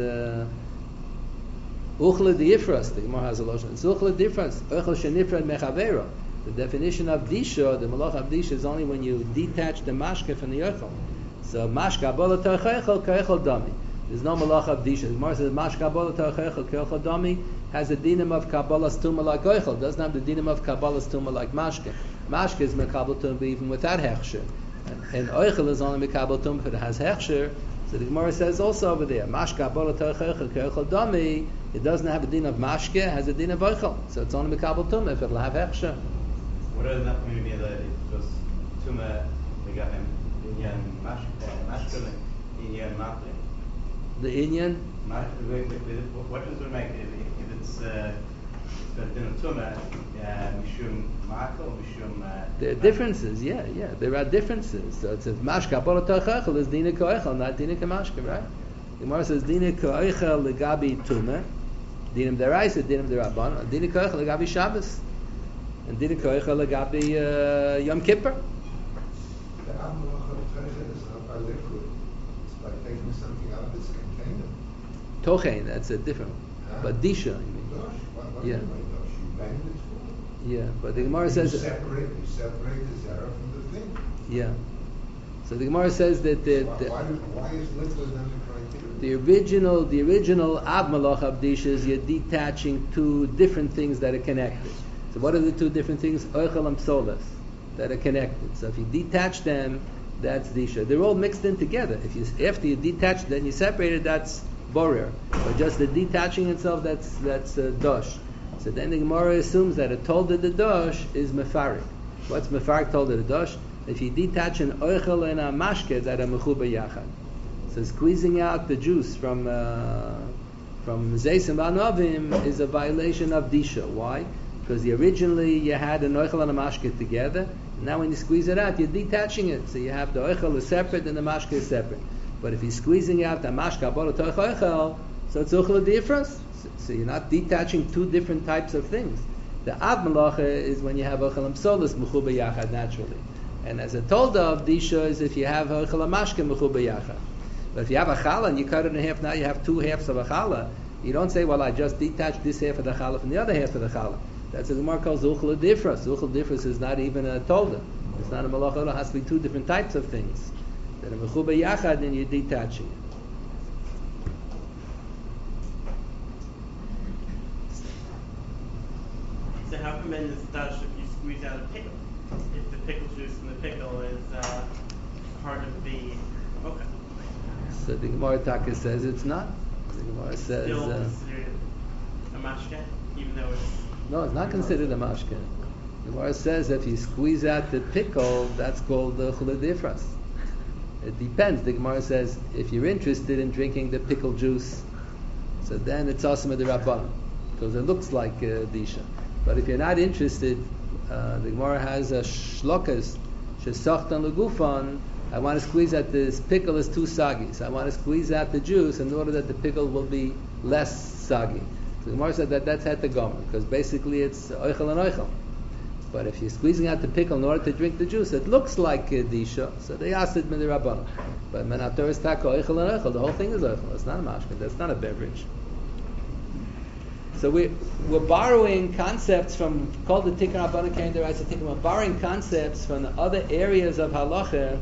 uchla diifras. The Gemara has a lotion. It's uchla diifras. Oichel shenifrad mechavero. The definition of disha, the malach of disha, is only when you detach the mashke from the oichel. So mashka abola toichel ka'echel dami. There's no malach of disha. The Gemara says mashka abola toichel ka'echel dami has a dinam of kabbalas tuma like oichel. Doesn't have the dinam of kabbalas tuma like mashke. Mashke is mekabel tum even without hechsher, and oichel is only mekabel tum if it has hechsher. So the Gemara says also over there, mashke abola toichel ka'echel dami. It doesn't have a din of mashke, it has a din of oichel. So it's only mekabel tum if it'll have hechsher.
What other that community that it was tuma we got him inyan mashke inyan mafle.
The inyan.
What does it make if it's dinner tuma mishum makel mishum?
There are differences, yeah. There are differences. So it says mashka abola toichel is dina koichel, not dina kamashka, right? The Gemara says dina koichel legabi tuma, dinam deraisa, dinam derabban, dina koichel legabi Shabbos, and dina koichel legabi Yom Kippur.
The Amalacha of Tochen is not by liquid. It's by taking something out of its container.
Tochen, that's a different. But disha, you mean?
What
Yeah.
do you mean, dosh? You bend it for.
Yeah, but the Gemara says.
You separate the zera from the thing.
Yeah. So the Gemara says that
Why is liquid not the criteria?
the original Av Malach of Disha is you're detaching two different things that are connected. So what are the two different things? Oichel and Psolas that are connected. So if you detach them, that's Disha. They're all mixed in together. After you detach, then you separate it, that's Borer. But just the detaching itself, that's Dosh. So then the Gemara assumes that a Tolda the Dosh is Mefarik. What's Mefarik Tolda the Dosh? If you detach an Oichel and a Mashke that are Mechuba Yachad. So squeezing out the juice from Zeisim Banovim is a violation of Disha. Why? Because originally you had an Oichel and a Mashke together. Now when you squeeze it out, you're detaching it. So you have the Oichel is separate and the Mashke is separate. But if you're squeezing out the Mashke Abola Toich Oichel, so it's Oichel difference. So you're not detaching two different types of things. The Av Malacha is when you have Oichel and Psolas Mechuba Yachad naturally. And as a Tolda of Disha is if you have Oichel and Mashke Mechuba Yachad. But if you have a challah and you cut it in half, now you have two halves of a challah. You don't say, well, I just detached this half of the challah from the other half of the challah. That's what the Gemara calls Zuchla Difras. Zuchla Difras is not even a Tolda. It's not a Malacha. It has to be two different types of things. That a Mechuba Yachad and you're detaching it.
So how come in this dash if you squeeze out a pickle? If the pickle juice in the pickle is part of the okay.
So the Gemara Taka says it's not. The Gemara says,
Still considered a mashke, even though it's
no, it's not considered a mashke. The Gemara says if you squeeze out the pickle, that's called the chulei difras. It depends. The Gemara says if you're interested in drinking the pickle juice, so then it's asma de rabbanan, because it looks like disha. But if you're not interested, the Gemara has a shlokas shesachtan legufan. I want to squeeze out this pickle is too soggy, so I want to squeeze out the juice in order that the pickle will be less soggy. So the Gemara said that that's het the gomer, because basically it's oichel and oichel. But if you're squeezing out the pickle in order to drink the juice, it looks like disha, so they asked it midirabbanan. But menator is taka oichel and oichel. The whole thing is oichel. It's not a mashke. That's not a beverage. So we're borrowing concepts from called the Tikkun Rabbanan Kain Deraisa Tikkun. We're borrowing concepts from the other areas of halacha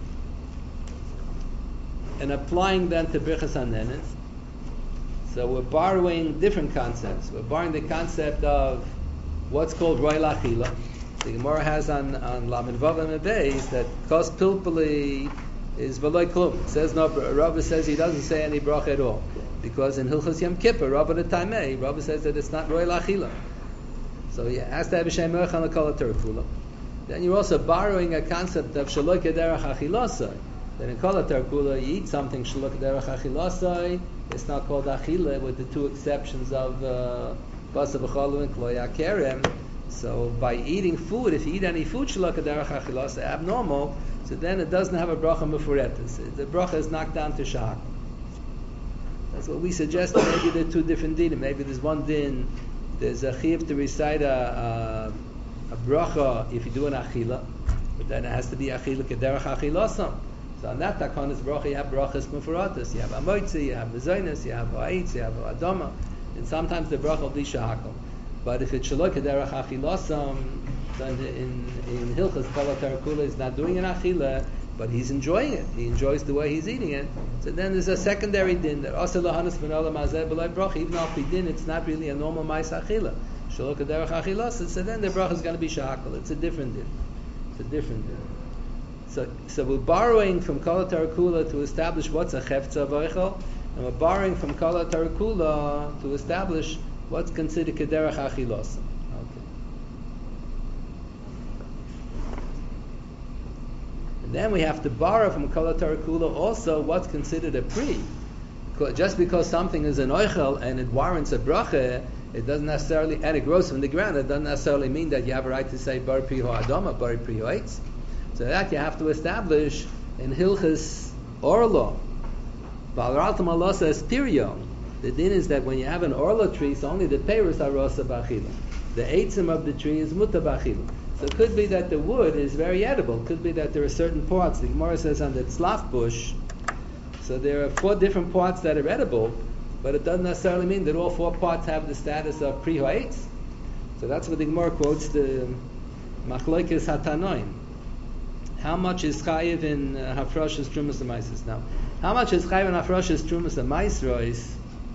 and applying them to Birchas Hanenes. So we're borrowing different concepts. We're borrowing the concept of what's called Roy Lachila. The Gemara has on Lamed Vav and Beis that Kos Pilpuli is V'loy Klum. It says no. Rabbi says he doesn't say any bracha at all because in Hilchos Yom Kippur, Rabbi the Taimei, Rabbi says that it's not Roy Lachila. So he has to have a Shem Merchan L'Kol HaTerkula. Then you're also borrowing a concept of Shaloi Kederach Achilosai. Then in Kol HaTerkula you eat something Shaloi Kederach Achilosai. It's not called Achila with the two exceptions of Basa B'Chalu and Kloya Kerem. So by eating food, if you eat any food Shaloi Kederach Achilosai abnormal, so then it doesn't have a bracha mefuretas. The bracha is knocked down to shahak. That's what we suggest. Maybe there are two different dinim. Maybe there's one din. There's a chiyuv to recite a bracha if you do an achila, but then it has to be achila kederach achilasam. So on that takonis bracha you have brachas mefuretas. You have amoitzi, you have bezoinus, you have ha'itz, you have adama, and sometimes the bracha will be shahakal. But if it's shaloi kederach achilasam, then in Hilchas Kol HaTerkula is not doing an achila, but he's enjoying it. He enjoys the way he's eating it. So then there's a secondary din that also lahanas ben olam hazeh b'loi bracha. Even though din, it's not really a normal ma'is achila. Shaloi kederach achilas. So then the bracha is going to be shahakal. It's a different din. So we're borrowing from Kol HaTerkula to establish what's a chefza v'oichel, and we're borrowing from Kol HaTerkula to establish what's considered kederach achilas. And then we have to borrow from Kol HaTerkula also what's considered a pri. Just because something is an oichel and it warrants a bracha, it doesn't necessarily, and it grows from the ground, it doesn't necessarily mean that you have a right to say bar pri ho adama, bar pri ho eitz. So that you have to establish in Hilchas Orlo. Ba'alratam Allah says pirio. The din is that when you have an orlo tree, so only the peiros are rosa b'achila. The eitzim of the tree is muta b'achila. So it could be that the wood is very edible. It could be that there are certain parts. The Gemara says on the tzlaf bush, so there are 4 different parts that are edible, but it doesn't necessarily mean that all 4 parts have the status of pri ha'etz. So that's what the Gemara quotes the Machlokes Hatanoim. How much is chayiv in hafrashas trumas amaisos? Now, how much is chayiv in hafrashas trumas amaisos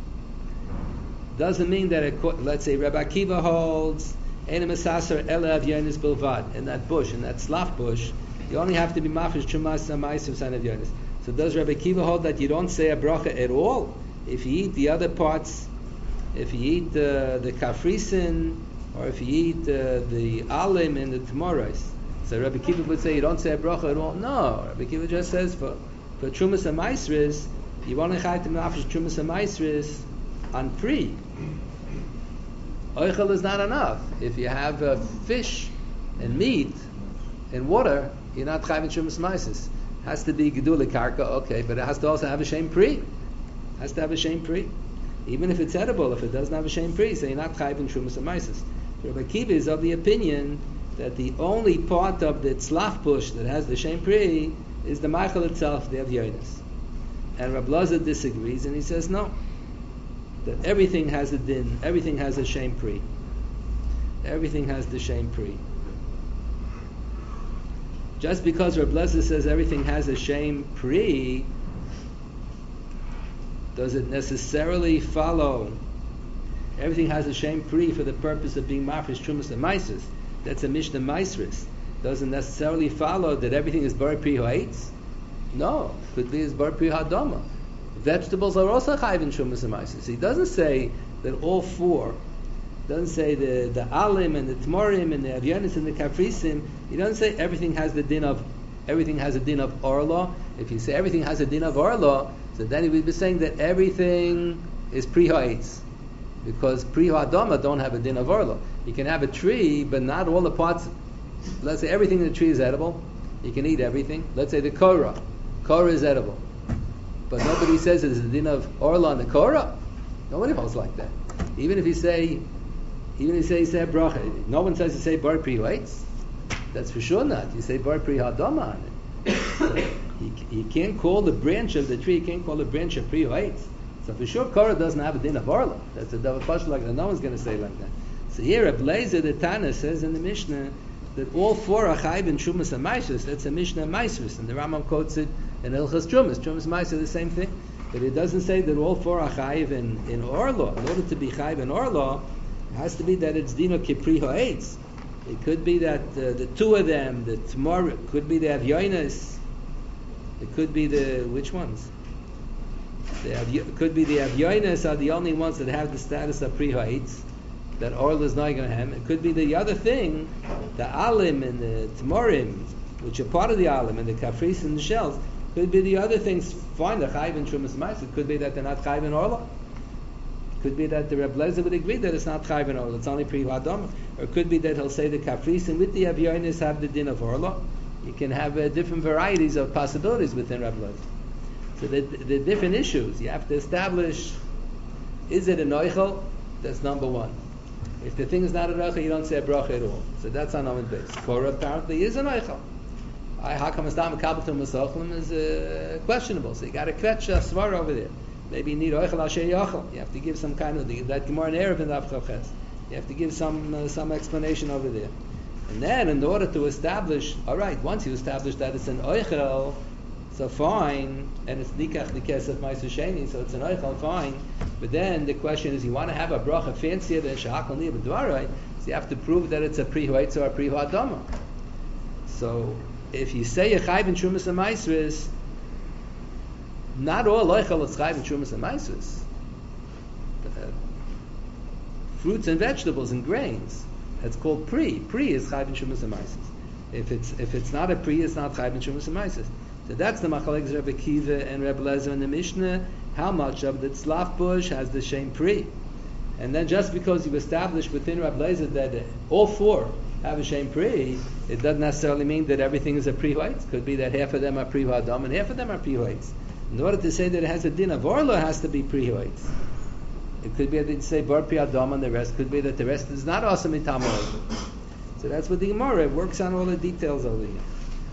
doesn't mean that let's say Rabbi Akiva holds in that bush, in that slaf bush, you only have to be mafish chumas amaisos son of yonis. So does Rabbi Akiva hold that you don't say a bracha at all if you eat the other parts, if you eat the kafrisin, or if you eat the alim and the tmoros? So Rabbi Akiva would say you don't say a bracha at all. No, Rabbi Akiva just says for trumas amaisris, you only have to mafish chumas amaisris on pri. Oichel is not enough. If you have fish and meat and water, you're not chayv in shumas maisis. Has to be gedula karka, okay, but it has to also have a shem pri. Has to have a shem pri. Even if it's edible, if it doesn't have a shem pri, so you're not chayv in shumas maisis. Rabbi Akiva is of the opinion that the only part of the tzlaf bush that has the shem pri is the ma'achal itself, the avyonis. And Rabbi Lazar disagrees, and he says no. That everything has a din, everything has a shem pri. Everything has the shem pri. Just because Reb Lezer says everything has a shem pri, does it necessarily follow everything has a shem pri for the purpose of being mafresh trumas and maisus? That's a mishnah maisris. Doesn't necessarily follow that everything is bar pri ha'etz. No, could be is bar pri ha'adama. Vegetables are also chayiv in Trumas and Maisus. He doesn't say that all four. Doesn't say the alim and the tmorim and the avyonis and the kafrisim. He doesn't say everything has a din of orla. If you say everything has a din of orla, so then he would be saying that everything is pri ha'etz, because pri ha'adama don't have a din of orla. You can have a tree, but not all the parts. Let's say everything in the tree is edible. You can eat everything. Let's say the korah is edible, but nobody says there's a din of orla on the korah. Nobody holds like that. Even if you say bracha, no one says you say bar pri ha'etz. That's for sure not. You say bar pri ha'adama on it. So you can't call the branch of the tree. You can't call the branch of pri ha'etz. So for sure, korah doesn't have a din of orla. That's a double pashut like that. No one's going to say like that. So here, Reb Lezer the Tana says in the Mishnah that all four are chayiv in Trumas and Maisus. That's a Mishnah Maisus, and the Rambam quotes it in Hilchas Trumas. Trumas and Maisus are the same thing, but it doesn't say that all four are chayiv in orla. In order to be chayiv in orla, it has to be that it's dino kipri ha'etz. It could be that the two of them, the tomorrow, could be the avyonis. It could be the which ones? Could be the avyonis are the only ones that have the status of pri ha'etz. That orla is not going to have. It could be the other thing, the alim and the tmorim, which are part of the alim, and the kafris and the shells. Could be the other things. Fine, they're chayiv in Trumas Ma'aser. It could be that they're not chayiv in orla. It could be that the Reb Lezer would agree that it's not chayiv in orla. It's only pri ha'adam. Or it could be that he'll say the kafris and with the avyonis have the din of orla. You can have different varieties of possibilities within Reb Lezer. So the different issues you have to establish. Is it a noichel? That's number one. If the thing is not a bracha, you don't say a bracha at all. So that's on our base. Korah apparently is an eichel. How come it's not mekabel to Masachlim is questionable. So you got to kvetch a svar over there. Maybe you need eichel asher yachel. You have to give some kind of that Gemara in Erev in the Avchavches. You have to give some explanation over there. And then, in order to establish, all right, once you establish that it's an eichel, so fine, and it's nikach nikesef ma'aser sheni, so it's an eichel, fine. But then the question is, you want to have a bracha fancier than shahakal niyah b'dvarai, so you have to prove that it's a pri ha'etz or a pri ha'adama. So if you say a chayv in Trumas and Maisris, not all eichel is chayv in Trumas and Maisris. Fruits and vegetables and grains, that's called pri. Pri is chayv in Trumas and Maisris. If it's not a pri, it's not chayv in Trumas and Maisris. So that's the machalek Rebbe Kiva and Rebbe Lezer in the Mishnah. How much of the tzlaf bush has the shem pri? And then just because you establish within Rebbe Lezer that all four have a shem pri, it doesn't necessarily mean that everything is a pri ha'etz. Could be that half of them are pri ha'adam and half of them are pri ha'etz. In order to say that it has a din of orla, it has to be pri ha'etz. It could be that they say bar pri adam and the rest could be that the rest is not also mitam orla. So that's what the Gemara works on all the details over here.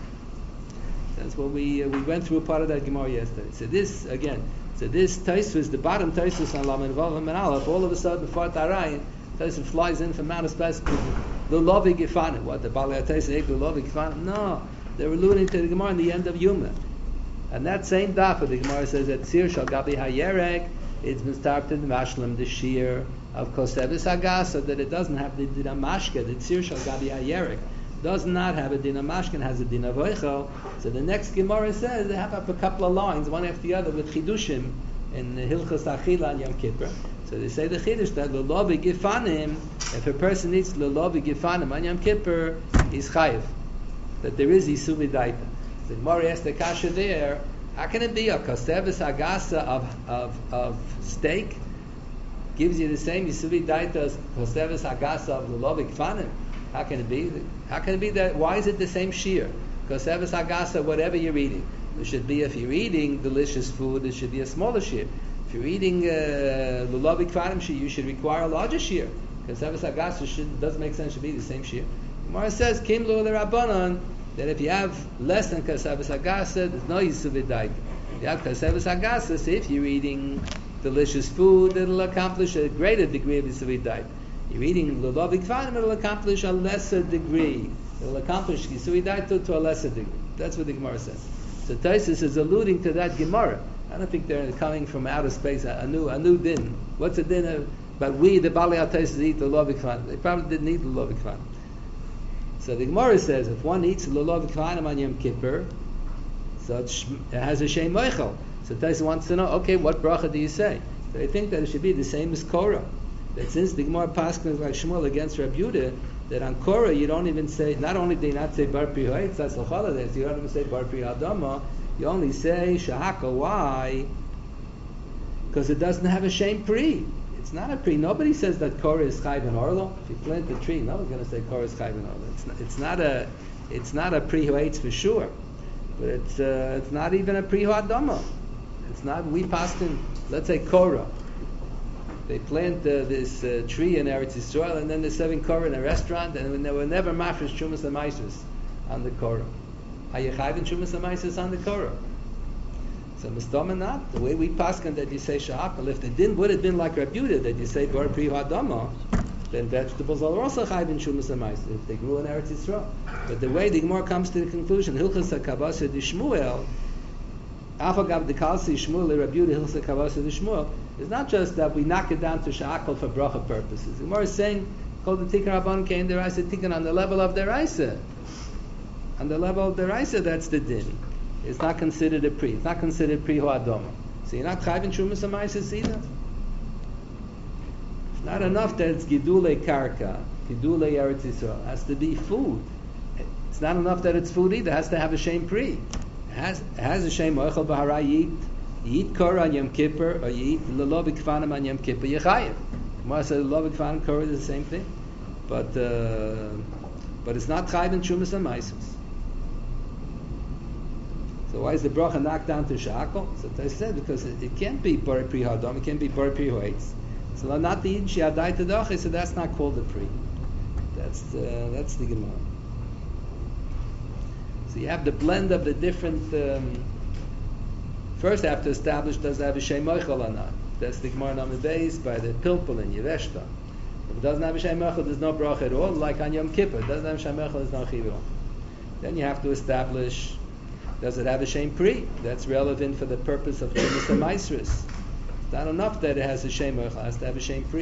That's what we went through a part of that Gemara yesterday. So this Taisvus, the bottom Taisvus on Lamed Vav and Aleph, all of a sudden before Tarayin, Taisvus flies in from outer space. Lulovi Gifanim. What the Balei Taisvus Lulovi Gifanim? No, they're alluding to the Gemara in the end of Yuma. And that same daf, the Gemara says that Sir Shal Gabi Hayerek, it's been started in Mashlam the Shir of Kosevis Agasa, that it doesn't have the Dina Mashke, the Sir Shal Gabi Hayerek does not have a din of mashkin, has a din of oichel. So the next Gemara says they have up a couple of lines, one after the other, with chidushim in Hilchas Achila and Yom Kippur. So they say the chidush that lulavi gifanim, if a person eats lulavi gifanim on Yom Kippur, he's chayiv. That there is isuvi daita. So the Gemara asks the kasha there, how can it be a kosevis agasa of steak gives you the same isuvi daita as kosevis agasa of lulavi gifanim? How can it be? How can it be that? Why is it the same shear? Because Sevis Agasa, whatever you're eating, there should be, if you're eating delicious food, there should be a smaller shear. If you're eating Lulavik Fanim shear, you should require a larger shear. Because Sevis Agasa doesn't make sense to be the same shear. Gemara says, Kim Lu Rabbanan, that if you have less than Kasevis Agasa, there's no Yisuvidaita. If you have Kasevis Agasa, so if you're eating delicious food, it'll accomplish a greater degree of Yisuvidaita. You're eating Lulavik Fanim, it'll accomplish a lesser degree. It'll accomplish Yisuvidaita to a lesser degree. That's what the Gemara says. So Taisus is alluding to that Gemara. I don't think they're coming from outer space, a new din. What's a din? But we, the Balei Taisus, eat Lulavik Fanim. They probably didn't eat Lulavik Fanim. So the Gemara says, if one eats Lulavik Fanim on Yom Kippur, so it has a Shem Moichel. So Taisa wants to know, okay, what bracha do you say? So they think that it should be the same as Korah. That since the Gemara Paskin is like Shmuel against Reb Yehuda, that on Korah you don't even say, not only do you not say Bar Pri Hoetz, that's L'chaladet, you don't even say Bar Pri Hadama, you only say Shahaka. Why? Because it doesn't have a Shem Pri. It's not a Pri. Nobody says that Korah is Chayv and Orlo. If you plant the tree, no one's going to say Korah is Chayv and Orlo. It's not a Pri Hoetz for sure. But it's not even a Pri Hadama. It's not, we Paskin, let's say Korah. They plant this tree in Eretz Yisrael, and then they're serving Korah in a restaurant, and they were never mafresh Shumas HaMaisus on the Korah. Are you chayv in Shumas HaMaisus on the Korah? So Mistama not. The way we paskin that you say Sha'akal, if the din would have been like Reb Yehuda, that you say Bar Pri Hadama, then vegetables are also chayv in Shumas HaMaisus if they grew in Eretz Yisrael. But the way the Gemara comes to the conclusion, Hilchas HaKavasa D'Shmuel, Afagav Dekalsi Shmuel Reb Yehuda Hilchas HaKavasa D'Shmuel, it's not just that we knock it down to Sha'akal for bracha purposes. The Gemara is saying, called the Tikkun Rabban came deraisa Tikkun on the level of deraisa. On the level of deraisa, that's the din. It's not considered a pri. It's not considered pri ho'adoma. So you're not chayv in Shumas HaMaisus either. It's not enough that it's gidulei karka, gidulei Eretz Yisrael. It has to be food. It's not enough that it's food either. It has to have a shem pri. It has a shem oichel b'hara yit. You eat Korah on Yom Kippur, or you eat Lelo B'Kfanim on Yom Kippur, you're chayiv. Gemara says Lelo B'Kfanim, Korah is the same thing. But it's not chayiv in Shumas HaMaisus. So why is the bracha knocked down to Sha'akal? So I said, because it can't be Bar Pri Hadam, it can't be Bar Pri Hoetz. So not the Yid She'adai Tadach, so that's not called a Pri. That's the Gemara. So you have the blend of the different... first, I have to establish does it have a Shem Moichel or not. That's the Gemara on the base by the Pilpul and Yeveshta. If it doesn't have a Shem Moichel, there's no bracha at all. Like on Yom Kippur, it doesn't have a Shem Moichel, there's no chiyuv. Then you have to establish, does it have a Shem Pri? That's relevant for the purpose of Chumas HaMaisros. It's not enough that it has a Shem Moichel, it has to have a Shem Pri.
It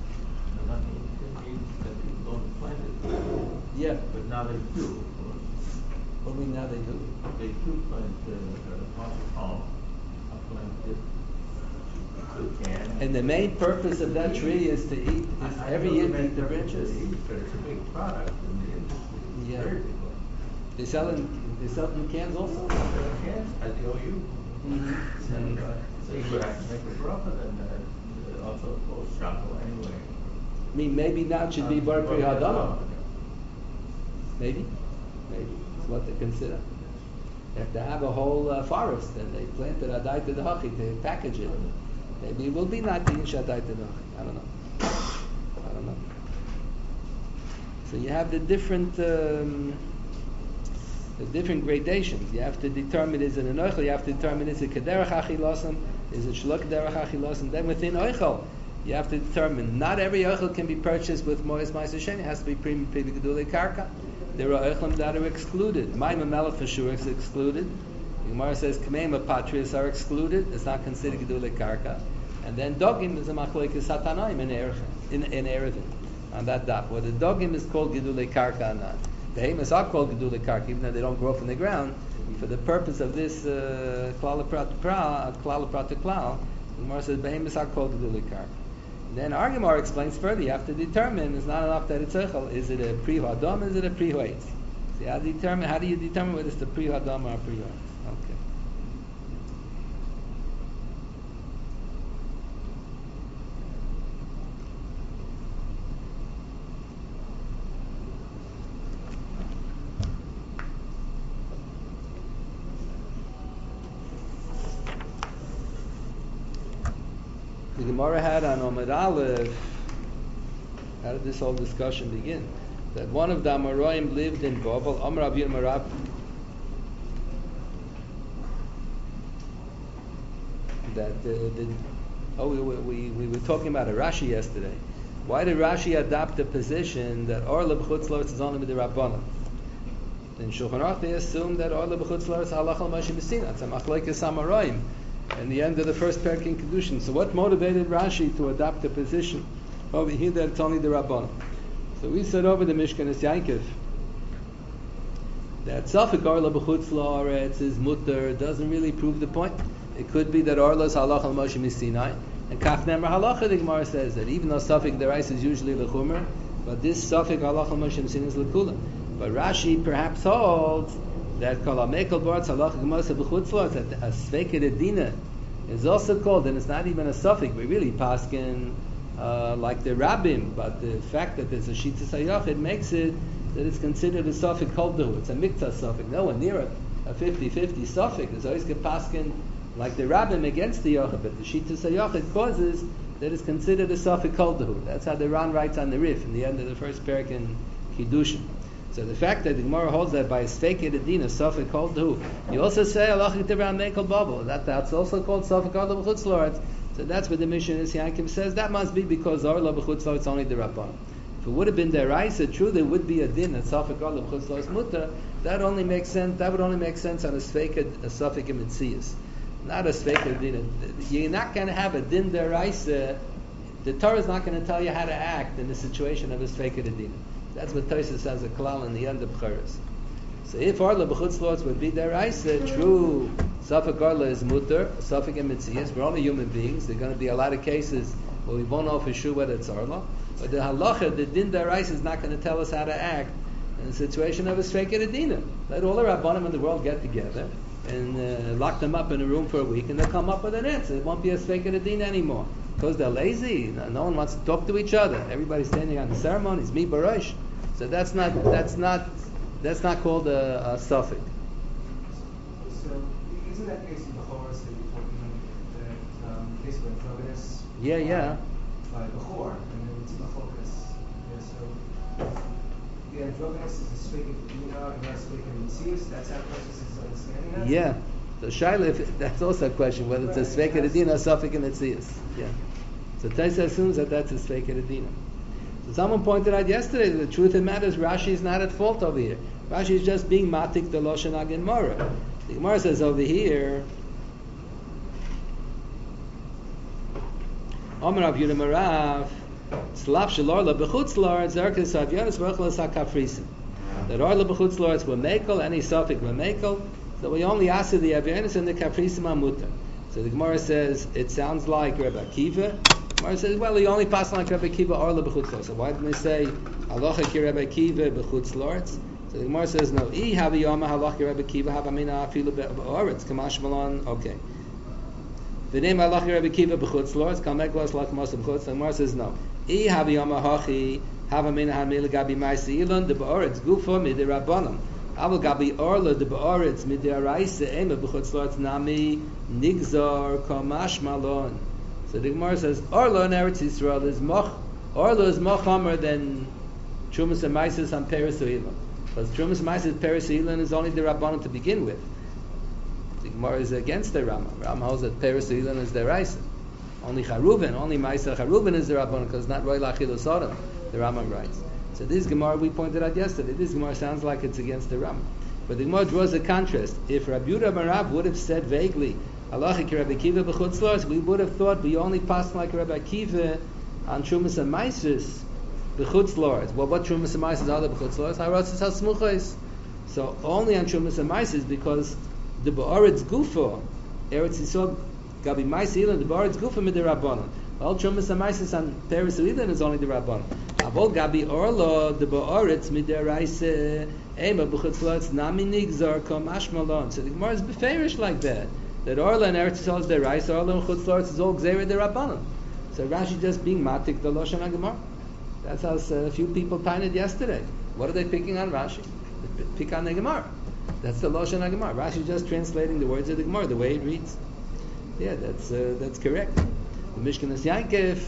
means that people don't plant it.
Yeah.
But now they do.
What do we now they do?
They do plant lots of palm.
And the main purpose of that tree is to eat, is every year to eat the branches.
But it's a big product in the industry.
Yeah.
Very big one.
They sell in cans also?
Yes, at the OU.
Mm-hmm.
And so you would have to make a bracha and also called shako anyway.
I mean, maybe now it should be Bar Pri Hadama. Maybe. It's what they consider. They have to have a whole forest, and they planted Adai Tadachi to package it. Maybe it will be not the Shadai Tadachi. I don't know. So you have the different gradations. You have to determine, is it an oichel? You have to determine, is it kederach achilosan? Is it shlo kederach achilosan? Then within oichel, you have to determine, not every oichel can be purchased with mois ma'aser sheni. It has to be prima pili gedulei karka. There are oichelim that are excluded. Mayim melech for sure is excluded. The Gemara says kameim patrias are excluded. It's not considered gedulei karka. And then dogim is a machlokes satanaim in Erevin on that daf. Whether dogim is called gedulei karka or not. The behemoths are called gedulei karka, even though they don't grow from the ground. For the purpose of this klal prat klal, the Gemara says behemoths are called gedulei karka. Then our Gemara explains further. You have to determine. It's not enough that it's echel. Is it a pri hadam? Is it a pri hoetz? So how do you determine whether it's the pri hadam or a pri hoetz? Okay. The Gemara had on Omid Aleph, how did this whole discussion begin? That one of the Amoraim lived in Babel, Amar Avir Marab. That we were talking about a Rashi yesterday. Why did Rashi adopt the position that Orla b'chutz la'aretz is only with the Rabbanan? In Shulchan Aruch they assume that Orla b'chutz la'aretz halach al Moshe Messina. It's a machlokes Amoraim. In the end of the first parak in Kedushin. So what motivated Rashi to adopt the position over here that it's only the Rabbanan? So we said over the Mishkan Yankov that Safek Orla b'chutz la'aretz is mutter doesn't really prove the point. It could be that Orla is halacha Moshe Misinai, and Kaf Nemer halacha. The Gemara says that even though Safik Derais is usually lechumer, but this Safik halacha Moshe Misinai is lekula. But Rashi perhaps holds that Kol HaMekel Boratz halacha Gemasa b'chutzlot, that a Sveika Dedina is also called, and it's not even a Safik, but really paskin like the Rabbim. But the fact that there's a Shittas HaYachid makes it that it's considered a Safik Kol Dehu. It's a Mikta Safik. No one near a 50-50 Safik. There's always get paskin like the Rabbim against the Yochid, but the Shittas HaYachid causes that it's considered a Safik Kol Dehu. That's how the Ran writes on the Rif in the end of the first parak in Kiddushin. So the fact that the Gemara holds that by a Sveika Dedina, Safik Kol Dehu, you also say Halachic Devar Mekel Bubble. That's also called Safik Kol Dehu B'chutz La'aretz. So that's what the Mishnah Yankiv says. That must be because Orla B'chutz La'aretz only the Rabban. If it would have been deraisa, true, there would be a din at Safik Orla B'chutz La'aretz Mutter. That only makes sense. That would only make sense on a Safik Mitzias, not a Sveika Dedina. You're not going to have a din deraisa. The Torah is not going to tell you how to act in the situation of a Sveika Dedina. That's what Tosha says a klal in the end of B'charas. So if Orla B'chutz La'aretz would be deraisa, true, Safik Orla is mutter, Safik and Mitzias. We're only human beings. There are going to be a lot of cases where we won't know for sure whether it's Orla. But the halacha, the din deraisa, is not going to tell us how to act in the situation of a Sveika Dedina. Let all the Rabbanim in the world get together and lock them up in a room for a week, and they'll come up with an answer. It won't be a Sveika Dedina anymore because they're lazy. No one wants to talk to each other. Everybody's standing on the ceremonies. Me barosh. So that's not called a suffix.
So isn't that case in the Choros that you're talking about, the case where druggedness?
Yeah.
By Bechor, and then it's Bechorkas. Yeah, so druggedness is a Sveika Dedina and not a Sveika Mitzias. That's how Tosha is understanding that.
Yeah. So Shaila, that's also a question whether it's a Sveika Dedina or Safik and Mitzias. Yeah. So Tosha assumes that that's a Sveika Dedina. So someone pointed out yesterday that the truth of the matter is Rashi is not at fault over here. Rashi is just being matik the Lashon HaGemara. The Gemara says over here, Omer Rav Yehuda Marav, Slav Shalorla B'chutz La'aretz Zerkes Avyanis V'Echlas HaKafrisim. That Orla B'chutz La'aretz were mekel, any Safik were mekel, so we only ask the Avyanis and the Kafrisim Amuta. So the Gemara says, it sounds like Rebbe Akiva. Gemara says, well, he only passed like Rebbe Akiva Orla B'chutz La'aretz. So why didn't they say Halacha ki Rebbe Akiva B'chutz La'aretz? So the Gemara says, no, I havi yoma Halacha ki Rebbe Akiva havamina afilu b'oretz kamash malon. Okay. The name Halacha ki Rebbe Akiva B'chutz La'aretz kamek was like most of B'chutz. The Gemara says, no, I havi yoma hachi havamina hamil gabi ma'isi ilon de b'oretz gufa midi rabbanim. Aval gabi orla de b'oretz midi araisa ema B'chutz La'aretz nami nigzar kamash malon. So the Gemara says, Orla in Eretz Yisrael is Orla is mochamer than Trumas and Maisis on Peres U'ilan. Because Trumas and Maisis Peres U'ilan is only the Rabbanon to begin with. The Gemara is against the Rama. Rama holds that Peres U'ilan is the Raisa. Only Charuvin, only Maisa Charuvin is the Rabbanon because it's not Roy Lachil Sodom, the Rama writes. So this Gemara we pointed out yesterday, this Gemara sounds like it's against the Rama. But the Gemara draws a contrast. If Rabbi Yehuda Marav would have said vaguely, Halacha ki Rebbe Akiva b'chutz la'aretz, we would have thought we only passed like Rebbe Akiva on Trumas and Maisis b'chutz la'aretz. Well, what Trumas and Maisis are the b'chutz la'aretz? Haratzis hasmuchos. So only on Trumas and Maisis because the ba'aretz gufa, Eretz Yisrael gabi Maisis ilan, the ba'aretz gufa mid the Rabbanon. Well, Trumas and Maisis on Peres U'ilan is only the Rabbanon. Avol gabi orlo, the ba'aretz mid the Raisa ema b'chutz la'aretz nami nigzar kamash malon. So the Gemara is beferish like that. That Orla and Eretz Yisrael is the Raisa, Orla and Chutz La'aretz is all Gzeira the Rabbanon. So Rashi just being matik the Lashon HaGemara. That's how a few people pined yesterday. What are they picking on Rashi? They pick on the Gemara. That's the Lashon HaGemara. Rashi just translating the words of the Gemara the way it reads. Yeah, that's correct. The Mishkanas Yankiv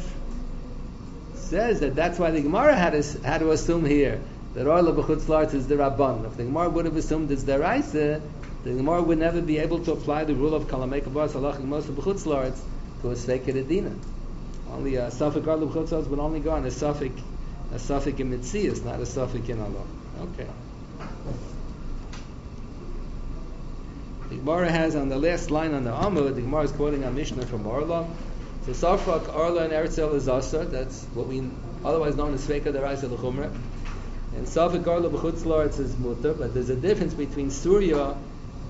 says that's why the Gemara had to assume here that Orla b'chutz la'aretz is the Rabbanon. If the Gemara would have assumed it's the Raisa, the Gemara would never be able to apply the rule of Kol HaMekel Boratz Halacha Moshe B'chutz La'aretz to a Sveika Dedina. Only a Safik Orla B'chutz La'aretz would only go on a Safik in Mitzias, not a Safik in Allah. Okay. The Gemara has on the last line on the Amud, the Gemara is quoting a Mishnah from Orla. So Safik Orla and Eretz Yisrael is Asa. That's what we otherwise known as Sveika Deraisa L'chumra. And Safik Orla B'chutz La'aretz is Mutter, but there's a difference between Surya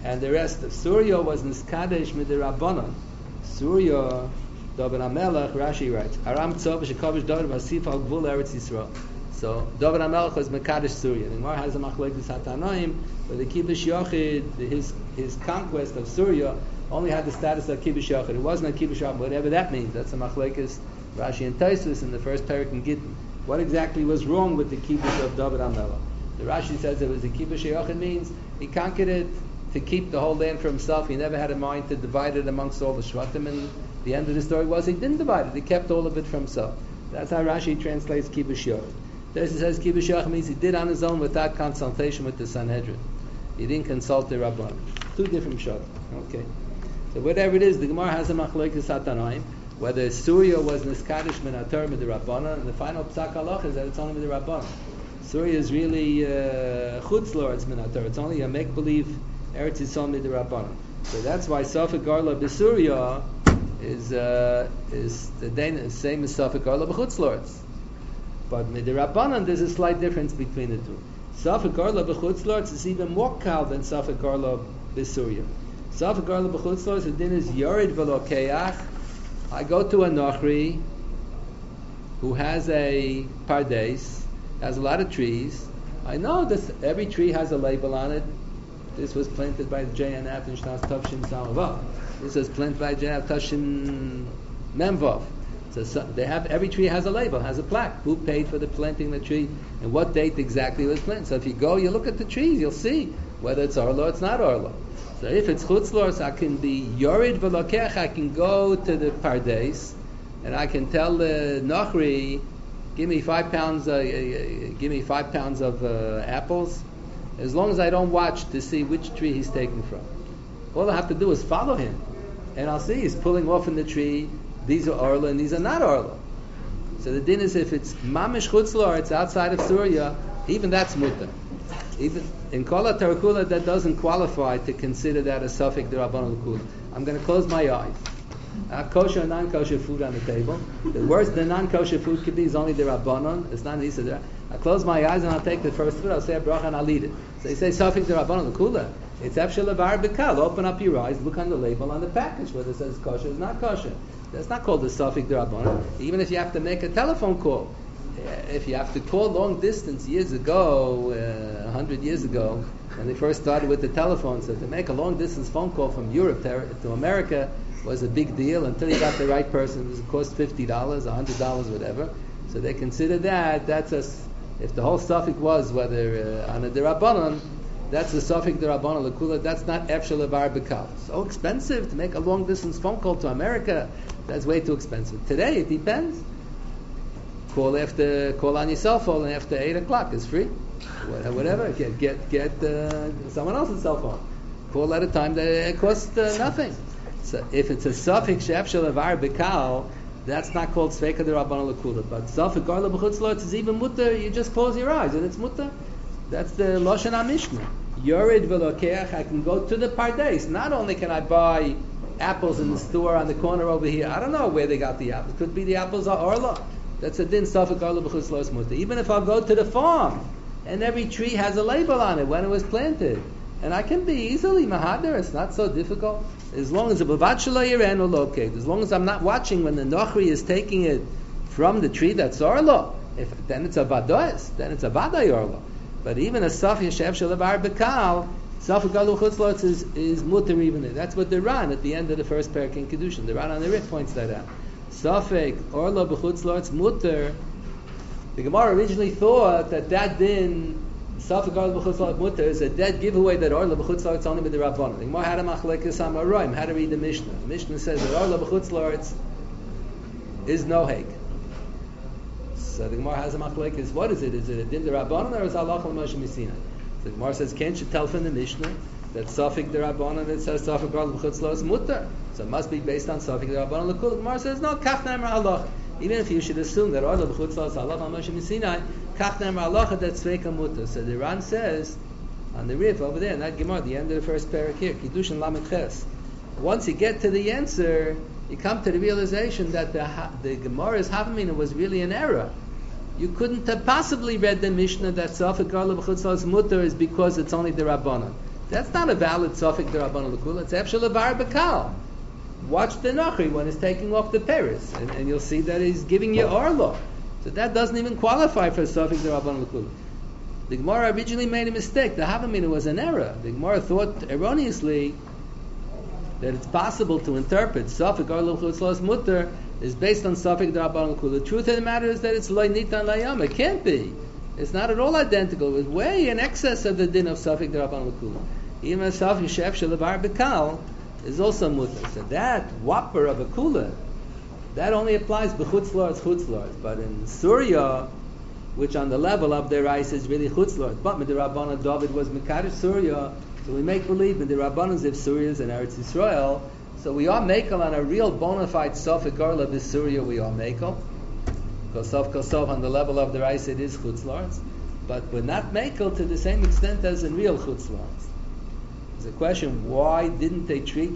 and the rest of Surya was niskadesh midirabbanon. Surya, David HaMelech, Rashi writes, Aram Tzov shekavish David Vasif al Gvul Eretz Yisrael. So David HaMelech was mekadesh Surya. The Gemara has a machlokes hatanoim, but the Kibush Yochid, his conquest of Surya, only had the status of Kibush Yochid. It wasn't a Kibush Yochid, whatever that means. That's a machlokes Rashi and Tosfos in the first parak in Gittin. What exactly was wrong with the Kibush of David HaMelech? The Rashi says it was the Kibush Yochid means he conquered it to keep the whole land for himself. He never had a mind to divide it amongst all the Shvatim, and the end of the story was he didn't divide it. He kept all of it for himself. That's how Rashi translates Kibush Yochid. This says Kibush Yochid means he did on his own without consultation with the Sanhedrin. He didn't consult the Rabban. Two different shots. Okay. So whatever it is, the Gemara has a machlokes hatanoim, whether Surya was niskadish min haTorah min Rabbanan, and the final psak halach is that it's only min Rabbanan. Surya is really chutz lords min haTorah. It's only a make believe Eretz Yisrael min Rabbanan. So that's why Safek Garla b'Surya is the same as Safek Garla b'chutz lords. But min Rabbanan there's a slight difference between the two. Safek Garla b'chutz lords is even more kal than Safek Garla b'Surya. Safek Garla b'chutz lords, the din is Yored v'lo keach. I go to a Nochri who has a pardes, has a lot of trees. I know this. Every tree has a label on it. This was planted by JNF in Shnas Tavshin Samavav. This was planted by JNF Tavshin Memvav. So they have, every tree has a label, has a plaque. Who paid for the planting of the tree and what date exactly it was planted. So if you go, you look at the trees, you'll see whether it's Orlo or it's not Orlo. So if it's chutzlors, I can be yorid v'lokech. I can go to the pardes, and I can tell the Nochri, give me 5 pounds of apples, as long as I don't watch to see which tree he's taking from. All I have to do is follow him, and I'll see he's pulling off in the tree. These are orla and these are not orla. So the din is if it's mamish chutzlor, it's outside of Surya, even that's mutter. Even in Kol HaTarakula, that doesn't qualify to consider that a Safek D'Rabbanan L'Kula. I'm going to close my eyes. I have kosher and non-kosher food on the table. The worst the non-kosher food could be is only the Rabbanon. It's not an Isa. I close my eyes and I'll take the first food. I'll say a bracha and I'll eat it. So they say Safek D'Rabbanan L'Kula. It's Efshel Levar B'Kal. Open up your eyes, look on the label on the package whether it says kosher or not kosher. That's not called the Safek D'Rabbanan. Even if you have to make a telephone call. If you have to call long distance years ago, 100 years ago, when they first started with the telephone, so to make a long distance phone call from Europe to America was a big deal until you got the right person. It cost $50, $100, whatever. So they consider that's if the whole suffix was whether on a D'Rabbanan, that's the Safek D'Rabbanan L'Kula. That's not Efshel Levar B'Kal. So expensive to make a long distance phone call to America. That's way too expensive. Today it depends. Call on your cell phone after 8 o'clock. It's free. Whatever. Get someone else's cell phone. Call at a time that it costs nothing. So if it's a Safek She'efshel Levar B'Kal, that's not called Sfeika D'Rabbanan L'Kula. But Safek Garla B'chutz Lords is even mutter. You just close your eyes and it's mutter. That's the Lashon HaMishnah. Yored v'lokeach. I can go to the pardes. Not only can I buy apples in the store on the corner over here. I don't know where they got the apples. Could be the apples are Orla. That's a din Safek Garla B'chutz Lords mutter. Even if I'll go to the farm and every tree has a label on it when it was planted, and I can be easily mahader. It's not so difficult. As long as the bavad shelo yiren or locate. As long as I'm not watching when the Nochri is taking it from the tree that's Orla. Then it's a vadois. Then it's a vaday Orla. But even a Safek She'efshel Levar B'Kal, Safek Garla B'chutz Lords is mutter even there. That's what the Ran at the end of the first parak in Kedushin. The Ran on the Rif points that out. Safek Orla B'chutz Lords mutter. The Gemara originally thought that din Safek Orla B'chutz Lords mutter is a dead giveaway that Orla B'chutz Lords only with the Rabbanon. The Gemara had a machlekes amaroim. How to read the Mishnah? The Mishnah says that Orla B'chutz Lords is no hake. So the Gemara has a machlekes. What is it? Is it a din the Rabbanon or is Allah Moshe Messina? The Gemara says, can't you tell from the Mishnah that Safek the Rabbanon it says Safek Orla B'chutz Lords mutter? So it must be based on Safek the Rabbanon L'Kula. The Gemara says, no, kach ne'emar Allah. Even if you should assume that Orla B'chutz Lords Allah Moshe Messina, kach ne'emar Allah, that's Sveika mutter. So the Ran says on the Rif over there in that Gemara, the end of the first parak here, Kiddushin Lamed Ches. Once you get to the answer, you come to the realization that the Gemara's Havamina was really an error. You couldn't have possibly read the Mishnah that Safek Garla B'chutz Lords mutter is because it's only the Rabbanon. That's not a valid suffix d'Rabbanan l'kula. It's efshel levar bekal. Watch the Nachri when he's taking off the peris, and you'll see that he's giving you Arlo. So that doesn't even qualify for a suffix d'Rabbanan l'kula. The Gemara originally made a mistake. The Havamina was an error. The Gemara thought erroneously that it's possible to interpret suffix Arlo chutzlos mutter is based on suffix d'Rabbanan l'kula. The truth of the matter is that it's loy nitan layam. It can't be. It's not at all identical. It's way in excess of the din of suffix d'Rabbanan l'kula. Even a suffix efshel levar bekal is also mutter. So that whopper of a kula, that only applies b'chutzlars, but in Surya, which on the level of their ice is really chutzlars, but Midirabbanan David was Mekadosh Surya, so we make believe Midirabbanan Ziv Suryas in Eretz Yisrael, so we are makel on a real bona fide Sofik Garla b'Surya, we are makel, Kosov on the level of their ice it is chutzlars, but we're not makel to the same extent as in real chutzlars. There's a question: why didn't they treat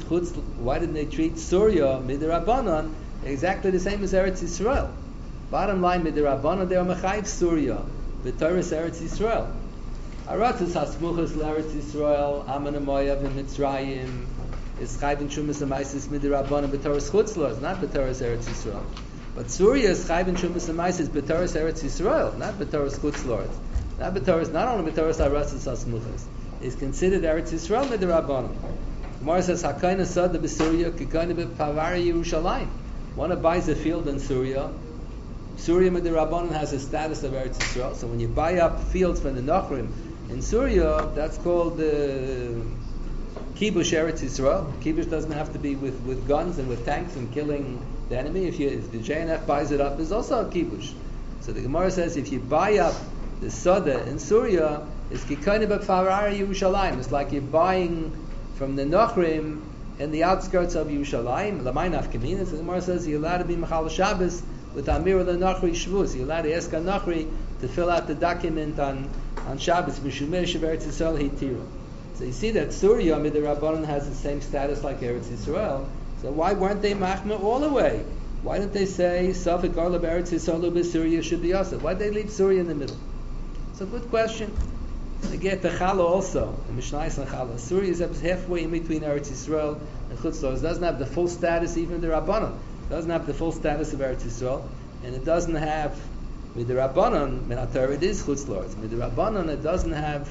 Surya Midirabbanan exactly the same as Eretz Yisrael? Bottom line, Midirabbanan they are mechayiv Surya, v'Torah's Eretz Yisrael. Aratus hasmuchas l'Eretz Yisrael, Aman Moav and Mitzrayim is chayvin shumas amaisis Midirabbanan v'Torah's chutzlars, not v'Torah's Eretz Yisrael. But Surya is chayvin shumas amaisis v'Torah's Eretz Yisrael, not v'Torah's chutzlars, not only v'Torah's aratus hasmuchas. Is considered Eretz Yisrael Midirabbanan. Gemara says Hakaina Sada b'Surya Kikaina b'Pavari Yerushalayim. One who buys a field in Surya Midirabbanan has a status of Eretz Yisrael. So when you buy up fields from the Nachrim in Surya, that's called Kibush Eretz Yisrael. Kibush doesn't have to be with guns and with tanks and killing the enemy. If the JNF buys it up, there's also a Kibush. So the Gemara says if you buy up the Sada in Surya, it's kikaina b'Pavari Yerushalayim. It's like you're buying from the Nachrim in the outskirts of Yerushalayim. L'may nafkamina. So the Gemara says you're allowed to be Mechal Shabbos with Amir the Nachri Shvus. You're allowed to ask a Nachri to fill out the document on Shabbos. Mishumei Shev Yisrael Hitira. So you see that Surya Midirabbanan has the same status like Eretz Yisrael. So why weren't they machma all the way? Why didn't they say Safik Garla Eretz Yisrael b'Surya should be also? Why did they leave Surya in the middle? It's a good question. They get the Chala also, the Mishnayos and Chala. Surya is halfway in between Eretz Yisrael and Chutzlars. It doesn't have the full status, even the Rabbanan. It doesn't have the full status of Eretz Yisrael. And it doesn't have, with the Rabbanan, Menatar it is Chutzlars. With the Rabbanan, it doesn't have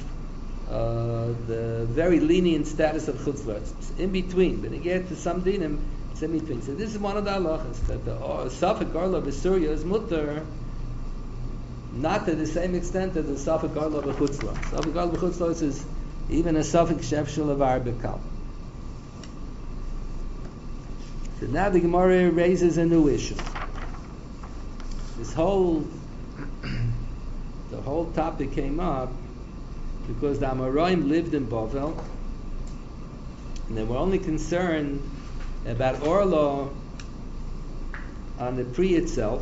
the very lenient status of Chutzlars. It's in between. But you get to some dinim, it's in between. So this is one of the halachas, that the Safek Garla b'Surya is mutter, not to the same extent as the Safek Garla b'Chutzlar. Safek Garla b'Chutzlar is even a Safek Shefshel Levar Bekal. So now the Gemara raises a new issue. The whole topic came up because the Amoraim lived in Bavel, and they were only concerned about Orlo on the Pri itself.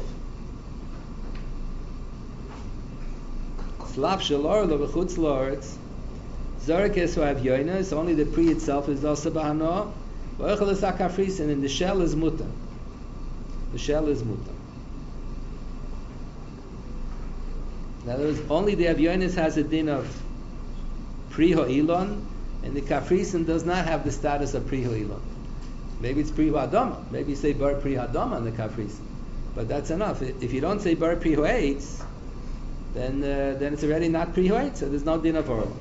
Slav shel Orlo v'chutz la'aretz Zarek Esu Avyoina is only the Pri itself is also Bahano. V'ochel es HaKafrisin, and the shell is Muta. The shell is Muta. In other words, only the Avyonis has a din of Pri Ha'ilon, and the Kafrisin does not have the status of Pri Ha'ilon. Maybe it's Pri Ha'adama. Maybe you say Bar Pri Ha'adama on the Kafrisin. But that's enough. If you don't say Bar Pri Ha'etz, then it's already not Pri Ha'etz, so there's no din of Orla.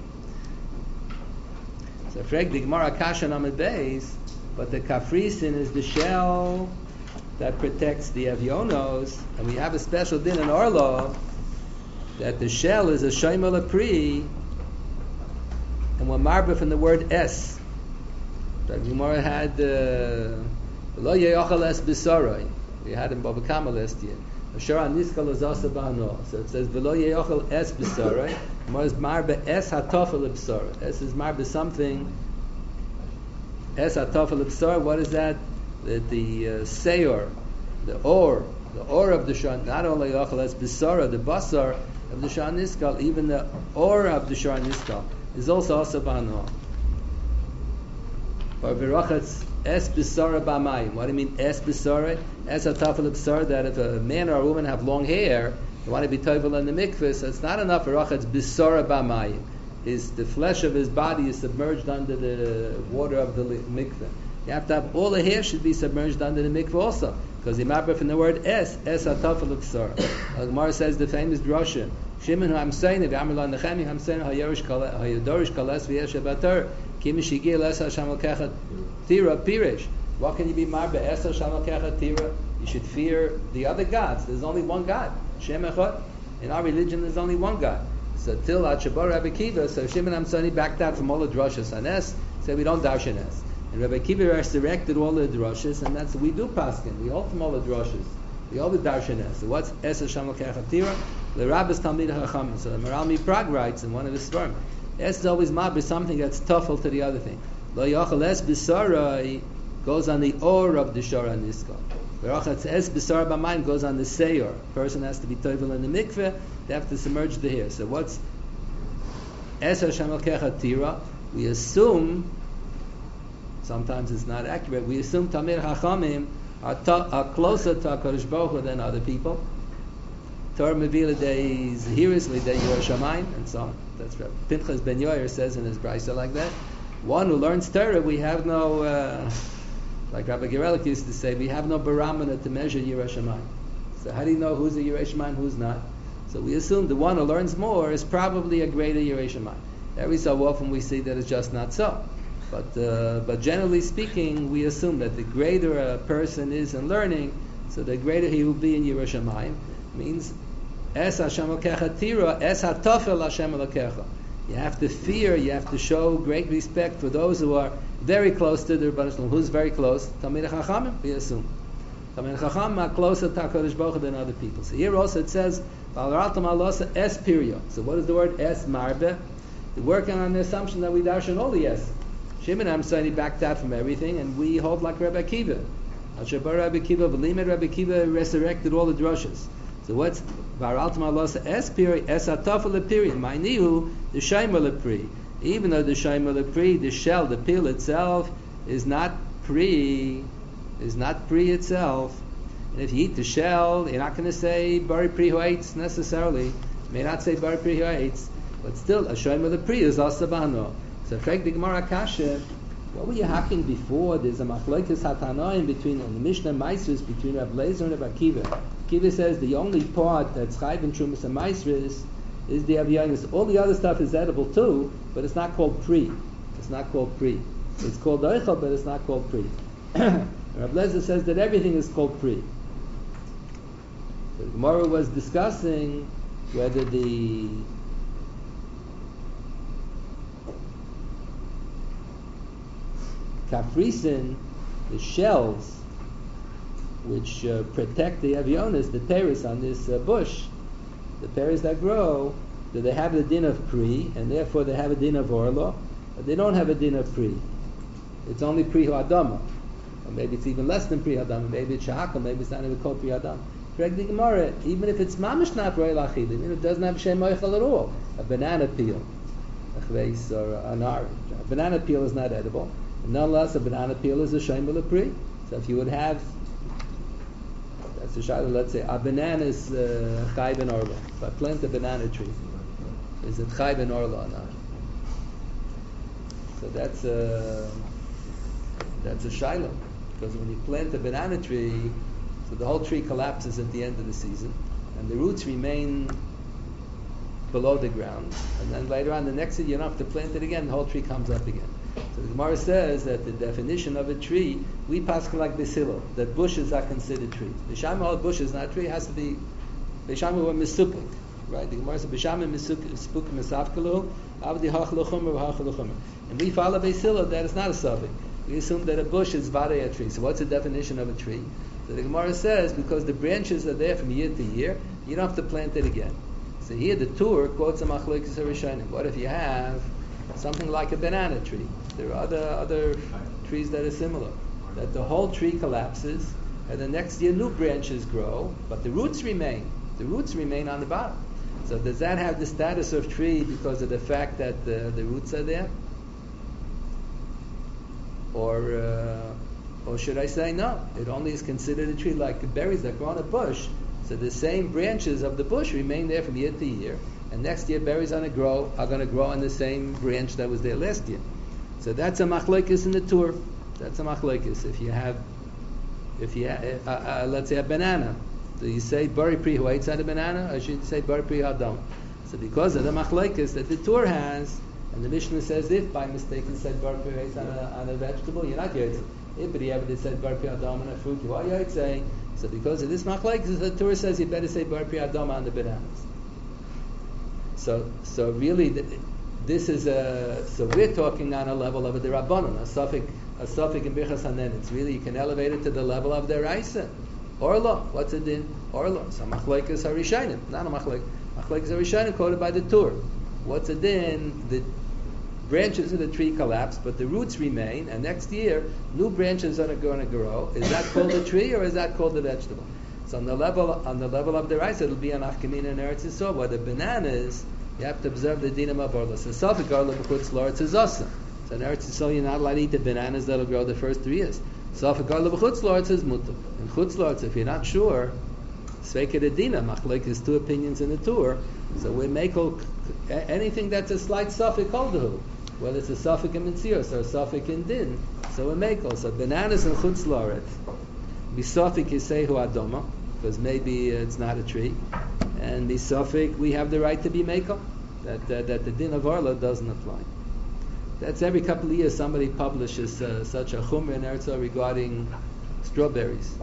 So Freg the Gemara Kasha Namid Beis, but the Kafrisin is the shell that protects the Avyonos, and we have a special din in Orla that the shell is a Shaimal Pri, and we're marba from the word es. The Gemara had Lo Ye'ochel Es B'Sarai. We had in Bava Kama last year. Ashara Niskal is also Ba'ano. So it says V'lo Ye'ochel Es B'Sarai. Gemara is marba es hatofel b'Sarai. Es is marba something. Es hatofel b'Sarai. What is that? The seyor, the or of the Shah. Not only Ye'ochel Es B'Sarai, the basar of the Shah Niskal, even the or of the Shah Niskal is also Ba'ano. Or V'rachatz Es B'Sara B'Amayim. What do you mean Es B'Sara? Es HaTafel B'Sara, that if a man or a woman have long hair, they want to be tovel in the mikveh, so it's not enough V'rachatz B'Sara B'Amayim. the flesh of his body is submerged under the water of the mikveh. You have to have all the hair should be submerged under the mikveh also, because the mabra from the word es hatafel ksara. The Gemara says the famous drasha. Shimon who I'm saying it, Amar la Nechemi, I'm saying hayorish kales v'yesh batar kim shigil es hasham lekachat tira pirish. What can you be marba es hasham lekachat tira? You should fear the other gods. There's only one God, Shem Echad. In our religion, there's only one God. So till Achabar Rabbi Kiva, so Shimon Amsani backed out from all the drushes on es, said we don't darshan es. And Rabbi Kiva resurrected all the drushes, and that's what we do paskin. We hold from all the drushes. We hold the darshan es. So what's es Hashem l'kechatira? The Rabbis Talmid HaChachamim. So the Maral Miprag writes in one of his svarim, es is always mabri, something that's tuffle to the other thing. Lo yachal es b'sarai goes on the or of the shara niska. V'rachatz es b'sara b'mayim goes on the seyor. Person has to be toivel in the mikveh. They have to submerge the hair. So what's es Hashem l'kechatira? We assume. Sometimes it's not accurate. We assume Tamir Hachamim are closer to HaKadosh Baruch Hu than other people. Torah Mevila Dei Zahiris L'Dei Yerushalayim and so on. That's right. Pinchas Ben Yoyer says in his brayso like that. One who learns Torah, we have no, like Rabbi Gerelik used to say, we have no barometer to measure Yerushalayim. So how do you know who's a Yerushalayim, who's not? So we assume the one who learns more is probably a greater Yerushalayim. Every so often we see that it's just not so. But generally speaking, we assume that the greater a person is in learning, so the greater he will be in Yerushalayim. Means es Hashem Elokecha tira, es hatafel Hashem Elokecha. You have to fear, you have to show great respect for those who are very close to the Rebbeinu Shalom. Who's very close? Talmidei Chachamim, we assume. Talmidei Chachamim are closer to HaKadosh Baruch Hu than other people. So here also it says, V'alaratam alosa es pirio. So what is the word es marbe? We're working on the assumption that we darshan all the es. Shimon Amsani backed out from everything, and we hold like Rabbi Akiva. Ashabar Rabbi Akiva, V'limed Rabbi Akiva resurrected all the drushes. So what's Varaltam Alosa es piri, es atafel lepiri, my nihu, the shayma lepri. Even though the shayma lepri, the shell, the peel itself, is not pri itself. And if you eat the shell, you're not going to say bari pri hoetz necessarily. You may not say bari pri hoetz, but still, a shayma lepri is also bano. So, Frag the Gemara Kasha, what were you hacking before? There's a machlokes hatanoim between the Mishnah Maisris between Rabbi Lezer and Rabbi Akiva. Akiva says the only part that's chayv in Trumas and Maisris is the Aviyanis. All the other stuff is edible too, but it's not called pri. It's not called pri. It's called oichel, but it's not called pri. Rabbi Lezer says that everything is called pri. So the Gemara was discussing whether the Kafrisin, the shells which protect the avionis, the teres on this bush, the pears that grow, do they have the din of pri, and therefore they have a din of orlo, but they don't have a din of pri. It's only pri ha'adama, or maybe it's even less than pri ha'adama. Maybe it's shahakal, maybe it's not even called pri ha'adama. Correct the Gemara, even if it's mamish not royal achilim, it doesn't have shem moichel at all. A banana peel, a chveis or an orange. A banana peel is not edible. Nonetheless, a banana peel is a shayma lepri. So if you would have, that's a shayla, let's say, a banana is chayv and orla. If I plant a banana tree, is it chayv and orla or not? So that's a shayla. Because when you plant a banana tree, so the whole tree collapses at the end of the season, and the roots remain below the ground. And then later on, the next year, you don't have to plant it again, the whole tree comes up again. So the Gemara says that the definition of a tree, we pass like Besilo, that bushes are considered trees. Bisham all bushes, not tree, has to be Bisham or Misupik. Right? The Gemara says Bisham and Misupik Misafkalu, Avdi Hachaluchumr, Hachaluchumr. And we follow Besilo that it's not a suffix. We assume that a bush is Vadei a tree. So what's the definition of a tree? So the Gemara says because the branches are there from year to year, you don't have to plant it again. So here the Tur quotes a Machlokes HaRishonim. What if you have something like a banana tree? There are other trees that are similar. That the whole tree collapses, and the next year new branches grow, but the roots remain. The roots remain on the bottom. So does that have the status of tree because of the fact that the roots are there? Or should I say no? It only is considered a tree like berries that grow on a bush. So the same branches of the bush remain there from year to year. and next year berries are going to grow on the same branch that was there last year. So that's a machlokes in the Tur. That's a machlokes. If you have let's say a banana, do you say bari pri who eats on a banana, or should you say bari pri hadam? So because of the machlokes that the Tur has, and the Mishnah says if by mistake you said bari pri eats on a vegetable, you're not yotzei. If he ever said bari pri hadam on a fruit, you are yotzei. So because of this machlokes, the Torah says you better say bari pri hadam on the bananas. So really, this is so we're talking on a level of a derabbanon, a suffix in Birchas Hanen. It's really, you can elevate it to the level of the Raisa. Orla, what's it in? Orla. So machlokes harishanim, not a machlokes. Machlokes harishanim quoted by the Torah. What's it in? The branches of the tree collapse, but the roots remain, and next year new branches are going to grow. Is that called a tree or is that called a vegetable? So on the level of the rice, it'll be an afkamina and Eretz Yisrael. Where the bananas, you have to observe the dinam of orla. So safek orla b'chutz la'aretz is asa. So in Eretz Yisrael, you're not allowed to eat the bananas that'll grow the first 3 years. Safek orla b'chutz la'aretz is mutar. In chutz la'aretz, if you're not sure, sveika the dinam. Machlok is 2 opinions in the Tur. So we make anything that's a slight safek koldahu, whether it's a safek in mitzios or a safek in din. So we make also bananas in chutz la'aretz. Bisafik yisehu adoma, because maybe it's not a tree, and bisafik we have the right to be mekel, that the din of orla doesn't apply. That's every couple of years somebody publishes such a chumrah in Eretz regarding strawberries.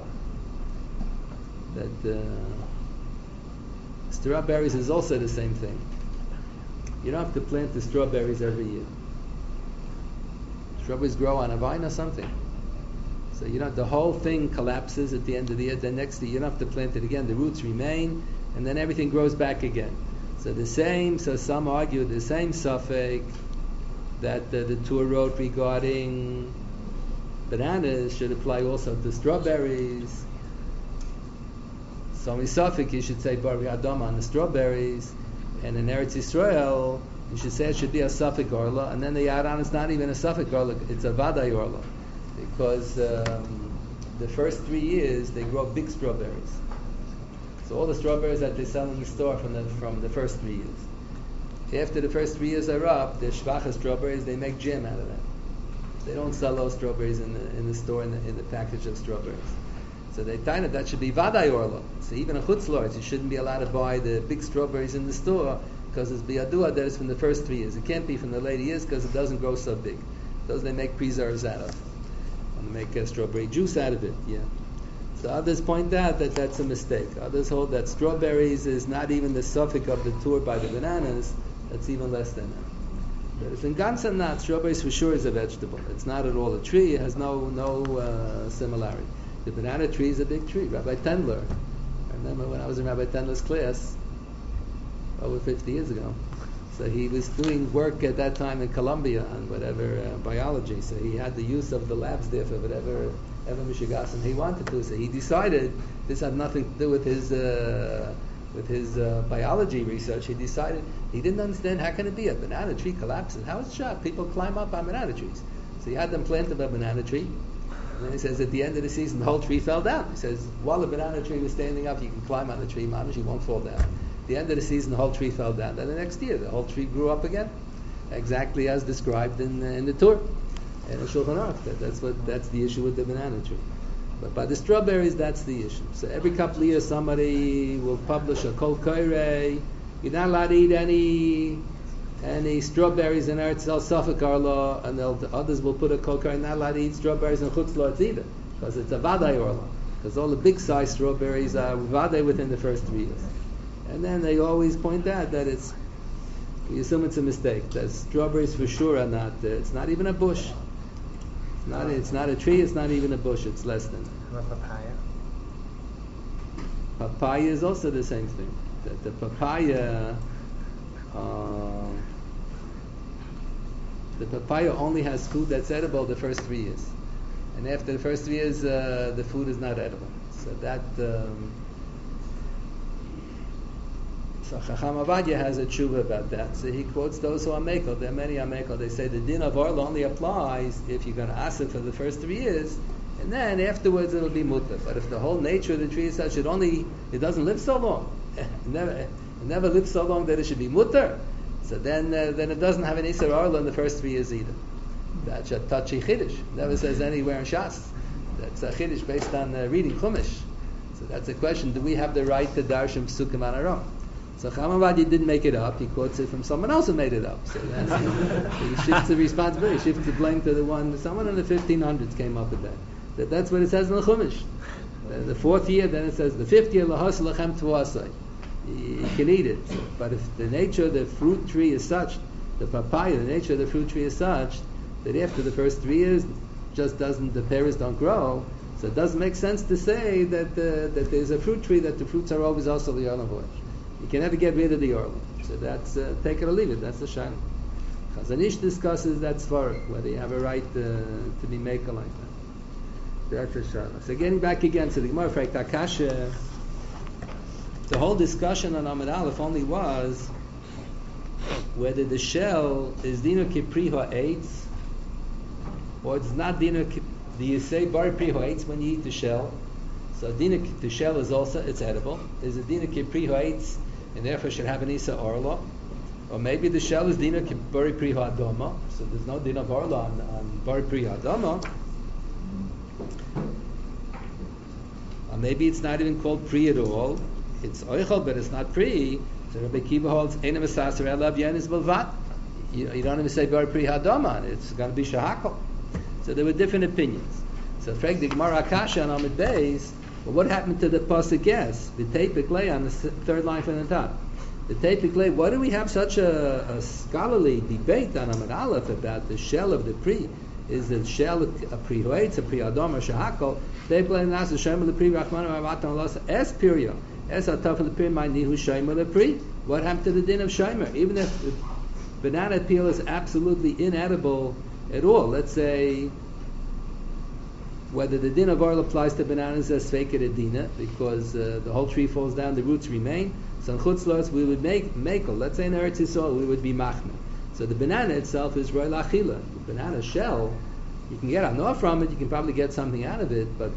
That strawberries is also the same thing. You don't have to plant the strawberries every year. Strawberries grow on a vine or something. So the whole thing collapses at the end of the year. Then next year you don't have to plant it again. The roots remain, and then everything grows back again. So some argue the same suffix that the Torah wrote regarding bananas should apply also to strawberries. So in suffix you should say bari hadam on the strawberries, and in Eretz Yisrael you should say it should be a suffix orla, and then the add on it's not even a suffix orla, it's a vaday orla. Because the first 3 years they grow big strawberries. So all the strawberries that they sell in the store from the first 3 years. After the first 3 years are up, the shvacha strawberries, they make jam out of that. They don't sell those strawberries in the store in the package of strawberries. So they tell that should be vaday orla. So even a chutz la'aretz, you shouldn't be allowed to buy the big strawberries in the store because it's biyadua that it's from the first 3 years. It can't be from the later years because it doesn't grow so big. Those they make preserves out of. And make strawberry juice out of it, yeah. So others point out that that's a mistake. Others hold that strawberries is not even the suffix of the Tur by the bananas. That's even less than that. But if in Gansan not, strawberries for sure is a vegetable. It's not at all a tree. It has no similarity. The banana tree is a big tree. Rabbi Tendler, I remember when I was in Rabbi Tendler's class over 50 years ago. So he was doing work at that time in Columbia on whatever biology. So he had the use of the labs there for whatever mishigasim he wanted to. So he decided this had nothing to do with his biology research. He decided he didn't understand how can it be a banana tree collapses. How is it shot? People climb up on banana trees. So he had them plant a banana tree. And then he says at the end of the season the whole tree fell down. He says while the banana tree was standing up, you can climb on the tree, mamish, you won't fall down. The end of the season, the whole tree fell down. Then the next year, the whole tree grew up again, exactly as described in the Torah and in Shulchan Aruch. That's the issue with the banana tree. But by the strawberries, that's the issue. So every couple of years, somebody will publish a kol koirei. You're not allowed to eat any strawberries in Eretz Yisrael Safek Orla, and others will put a kol koirei. Not allowed to eat strawberries in Chutz La'aretz either, because it's a vaday orla. Because all the big size strawberries are vaday within the first 3 years. And then they always point out that we assume it's a mistake. That strawberries for sure are not. It's not even a bush. It's not a tree. It's not even a bush. It's less than.
A papaya.
Papaya is also the same thing. That the papaya only has food that's edible the first 3 years, and after the first 3 years, the food is not edible. So that. So Chacham Avadia has a tshuva about that. So he quotes those who are mekel. There are many are mekel. They say the din of orla only applies if you're going to ask it for the first 3 years, and then afterwards it'll be mutar. But if the whole nature of the tree is such, it doesn't live so long. It never lived so long that it should be mutter. So then it doesn't have an Isser Orla in the first 3 years either. That's a touchy Chiddush. Never says anywhere in Shas. That's a Chiddush based on reading Chumash. So that's a question, do we have the right to Darshim Psukim on our own? So Chamavadi didn't make it up, he quotes it from someone else who made it up. So that's, he shifts the responsibility, he shifts the blame to the one, someone in the 1500s came up with that. That's what it says in the Chumash. The 4th year, then it says, the 5th year, Lahas Lachem Tvasai. You can eat it. But if the nature of the fruit tree is such, the papaya, the nature of the fruit tree is such, that after the first 3 years, the pears don't grow, so it doesn't make sense to say that there's a fruit tree that the fruits are always also the Orla. You can never get rid of the Orla. So that's, take it or leave it, that's the Shana. Chazon Ish discusses that Svar, whether you have a right to be maker like that. That's a Shana. So getting back again to the Gemara, Frek Takasha, the whole discussion on Amud Aleph only was whether the shell is Dino Kipri Ha'etz, or it's not Dino Kipri. Do you say Bari Pri Ha'etz when you eat the shell? So the shell is also, it's edible. Is it Dino Kipri Ha'etz, and therefore should have an Isa Orla? Or maybe the shell is Dino Bari Pri Ha'adoma, so there's no Dino of Orla on Bari Pri Ha'adoma. Or maybe it's not even called Pri at all. It's Oichel, but it's not Pri. So Rabbi Kiva holds Eina Masasar Elav Yenis Balvat. You don't even say Bari Pri Ha'adoma, it's going to be Shahakol. So there were different opinions. So Freg the Gemara Akasha on Amud Beis, well, what happened to the pasuk yes? The Teipik Lei on the 3rd line from the top. The Teipik Lei, why do we have such a scholarly debate on Amud Aleph about the shell of the Pri? Is the shell a Pri Hoetz, a Pri Adom, or Shahakol? Teipik Lei Nas, the Shem of the Pri, Rachman, Ravatan, Allah, Es Pirio, Es Ataf of the Pri, my Nihu Shem of the Pri. What happened to the din of Shemer? Even if the banana peel is absolutely inedible at all, let's say whether the din of oil applies to bananas as fake dina, because the whole tree falls down, the roots remain. So in chutzlos we would make mekel. Let's say in Eretz Yisrael we would be machmer. So the banana itself is roy lachila. The banana shell, you can get anor from it. You can probably get something out of it, but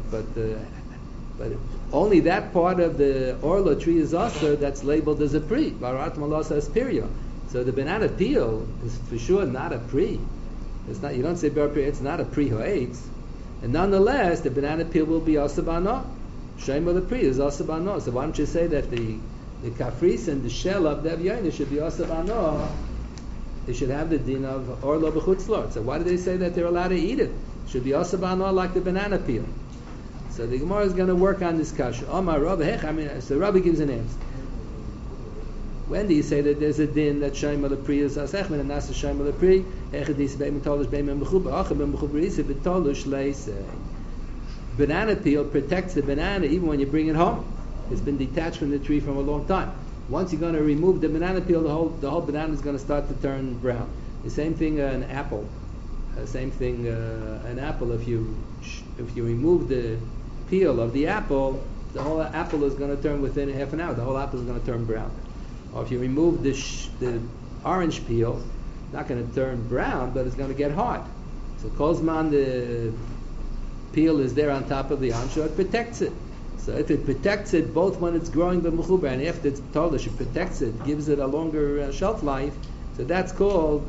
only that part of the orla tree is also that's labeled as a pri. Barat malasa aspirio. So the banana peel is for sure not a pri. It's not. You don't say bar pri. It's not a pri hoetz. And nonetheless, the banana peel will be asabano. Shem of the pri is asabano. So why don't you say that the kafris and the shell of the avyaina should be asabano? They should have the din of orlo b'chutzlor. So why do they say that they're allowed to eat it? It should be asabano like the banana peel. So the Gemara is going to work on this kasha. Omar Rabbi, so Rabbi gives an answer. When do you say that there's a din that Shem of the Pri is Asechman and Nasa Shem of the Pri? Banana peel protects the banana even when you bring it home. It's been detached from the tree from a long time. Once you're going to remove the banana peel, the whole banana is going to start to turn brown. The same thing an apple. Same thing an apple. If you remove the peel of the apple, the whole apple is going to turn within half an hour. The whole apple is going to turn brown. Or if you remove the orange peel, not going to turn brown, but it's going to get hard. So Kozman, the peel is there on top of the ansho, it protects it. So if it protects it both when it's growing the mechuber and after it's tolish, it protects it, gives it a longer shelf life. So that's called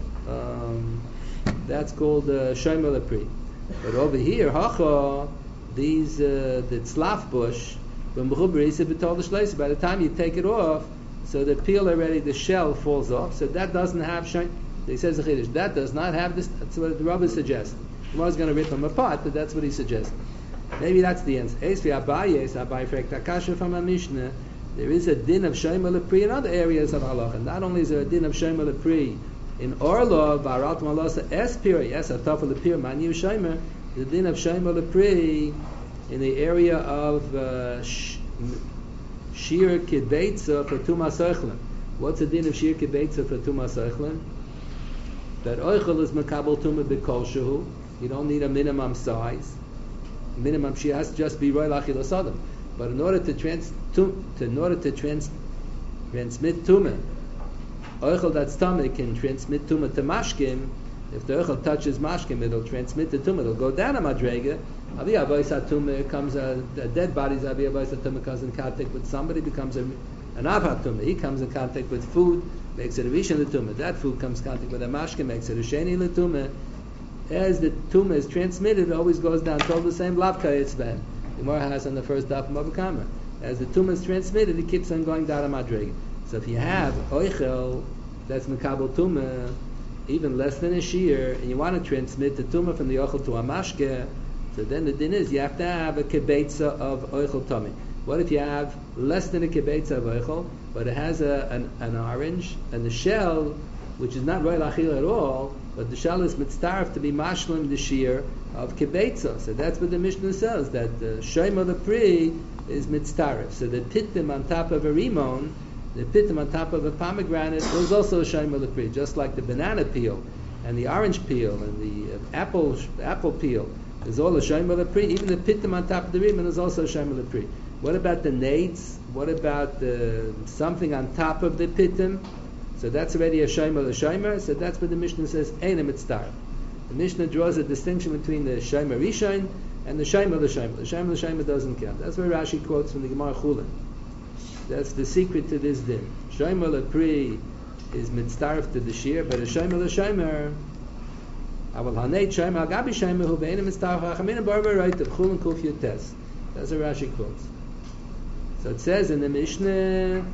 shomer lepri. But over here, hacha, these the tzlaf bush, by the time you take it off, so the peel already, the shell falls off. So that doesn't have He says the chiddush that does not have this. That's what the Rabbi suggests. The Gemara is going to rip them apart, but that's what he suggests. Maybe that's the answer. Abaye frek takasha from a Mishnah. There is a din of shomer lepri in other areas of halacha. Not only is there a din of shomer lepri in Orla, Barat Malasa Espiri, yes, a tafel lepir mani shomer. The din of shomer lepri in the area of Shir Kidbeitza for Tuma Seichlim. What's the din of Shir Kidbeitza for Tuma Seichlim? That Oichel is Makabal Tuma B'Kol Shehu. You don't need a minimum size. Minimum, she has to just be Roy Lachil Asadam. But in order to transmit Tuma, Oichel that's Tama can transmit Tuma to Mashkim. If the Oichel touches Mashkim, it'll transmit the Tuma. It'll go down a Madrega. Aviyah Tumah comes a dead body's Aviyah Tumah comes in contact with somebody, becomes a an Avhat Tumah. He comes in contact with food, makes it a Rishon L'Tumah. That food comes in contact with a Mashke, makes it a Sheni L'Tumah. As the Tumah is transmitted, it always goes down. Told the same Lavka Yitzben. The Gemara has on the first daf of Mabakama. As the Tumah is transmitted, it keeps on going down a Madrig. So if you have Oichel, that's Mekabel Tumah, even less than a shear, and you want to transmit the Tumah from the Oichel to a Mashke, so then the din is you have to have a Kibetza of Oichel Tumah. What if you have less than a Kibetza of Oichel, but it has an orange, and the shell, which is not Roy Lachil at all, but the shell is mitzaref to be mashlim the shear of Kibetza. So that's what the Mishnah says, that the Shema the Pri is mitzaref. So the pitim on top of a rimon, the pitim on top of a pomegranate is also a Shema the Pri, just like the banana peel, and the orange peel, and the apple peel is all a Shema the Pri. Even the pitim on top of the rimon is also a Shema the Pri. What about the nates? What about something on top of the pitim? So that's already a Shema l'Shema. So that's what the Mishnah says, Ein mitztar. The Mishnah draws a distinction between the Shema Rishon and the Shema l'Shema. The Shema l'Shema doesn't count. That's where Rashi quotes from the Gemara Chulin. That's the secret to this din. Shema l'Pri is mitztarf to the shear, but a Shema l'Shema, Aval haneit Shema agabi Shema hu be'enim mitztarf ha'chamin barber right of Chulin kuf yutes. That's what Rashi quotes. So it says in the Mishnah,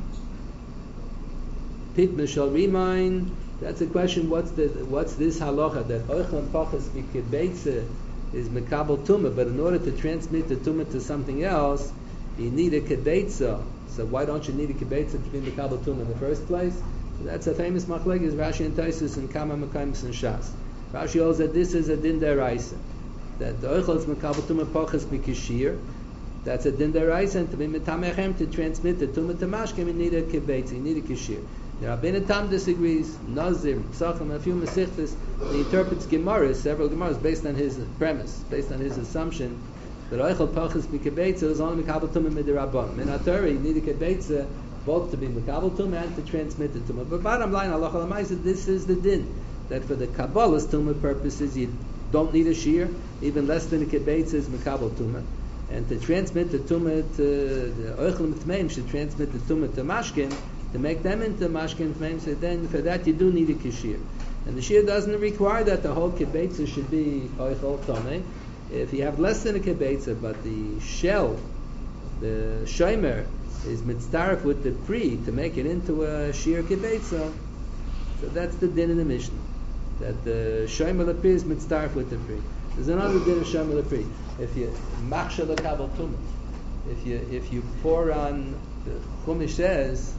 Pit Mishal Rimain. That's a question. What's this halacha that Oichel Pachas Mikibetze is Mekabel Tumah, but in order to transmit the Tumah to something else, you need a Kibetza. So why don't you need a Kibetza to be Mekabel Tumah in the first place? So that's a famous machlek is Rashi and Taisus and Kama Mekayim and Shas. Rashi holds that this is a din deraisa, that the Oichel is Mekabel Tumah Pachas Mikishir. That's a din deraisa, and to be Metamechem to transmit the Tumah to Mashkem, you need a Kibetza, you need a Kishir. The Rabbeinu Tam disagrees. Nazir, Psachim, a few Mesichtas, he interprets Gemaras, several Gemaras, based on his premise, based on his assumption that Oichel Pachas Mikibetza is only Mekabel Tumah Midirabban. In Torah, you need a Kibetza both to be Mekabel Tumah and to transmit the Tumah. But bottom line, Allah Alamaisa, this is the din, that for the Kabbalah's Tumah purposes, you don't need a shear, even less than a Kibetza is Mekabel Tumah. And to transmit the Tumah to the Oichel Mitmeim should transmit the Tumah to Mashkin, to make them into mashkin tmeim, so then for that you do need a kishir. And the shir doesn't require that the whole kibetza should be oichel tomei. If you have less than a kibetza, but the shell, the shomer, is mitzdarif with the pri to make it into a shir kibetza, so that's the din in the Mishnah, that the shomer the pri is mitzdarif with the pri. There's another din of shomer the pri. If you machshel the kabel tumah, if you pour on, the Chumash says,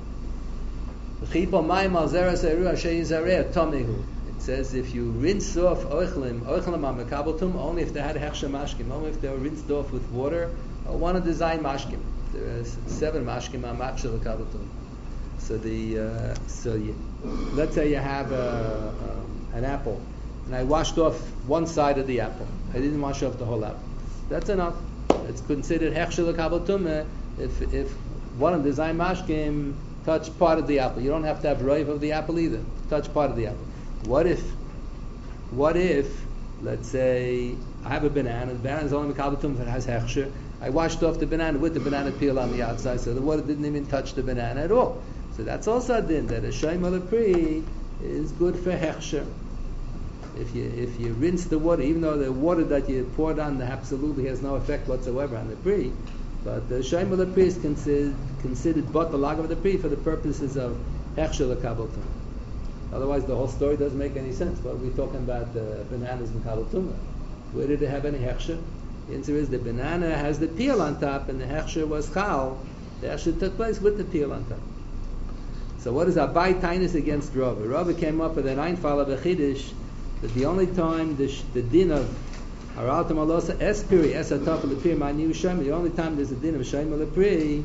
it says if you rinse off oichlim on mekabel tumah, only if they had hechsher mashkim, only if they were rinsed off with water, or one of the zayin mashkim. There are 7 mashkim on machshel mekabel tumah. So let's say you have an apple, and I washed off one side of the apple. I didn't wash off the whole apple. That's enough. It's considered hechsher mekabel tumah if one of the zayin mashkim touch part of the apple. You don't have to have roiv of the apple either. Touch part of the apple. What if, let's say, I have a banana. The banana is only mekabel tumah if it has hechsher. I washed off the banana with the banana peel on the outside, so the water didn't even touch the banana at all. So that's also a din that a shayma lepri is good for hechsher. If you rinse the water, even though the water that you poured on absolutely has no effect whatsoever on the pri, but the shayma lepri is considered but the lag of the pri for the purposes of hechsher lekabel tumah. Otherwise, the whole story doesn't make any sense. What are we talking about? The bananas mekabel tumah. Where did it have any hechsher? The answer is the banana has the peel on top, and the hechsher was chal. The hechsher took place with the peel on top. So what is Abai Tainus against Rava? Rava came up with an Einfall of a Chiddush that the only time the din of Haralta Malosa Espiri Esataf Lepri Manu Shem, the only time there's a din of Shem Lepri,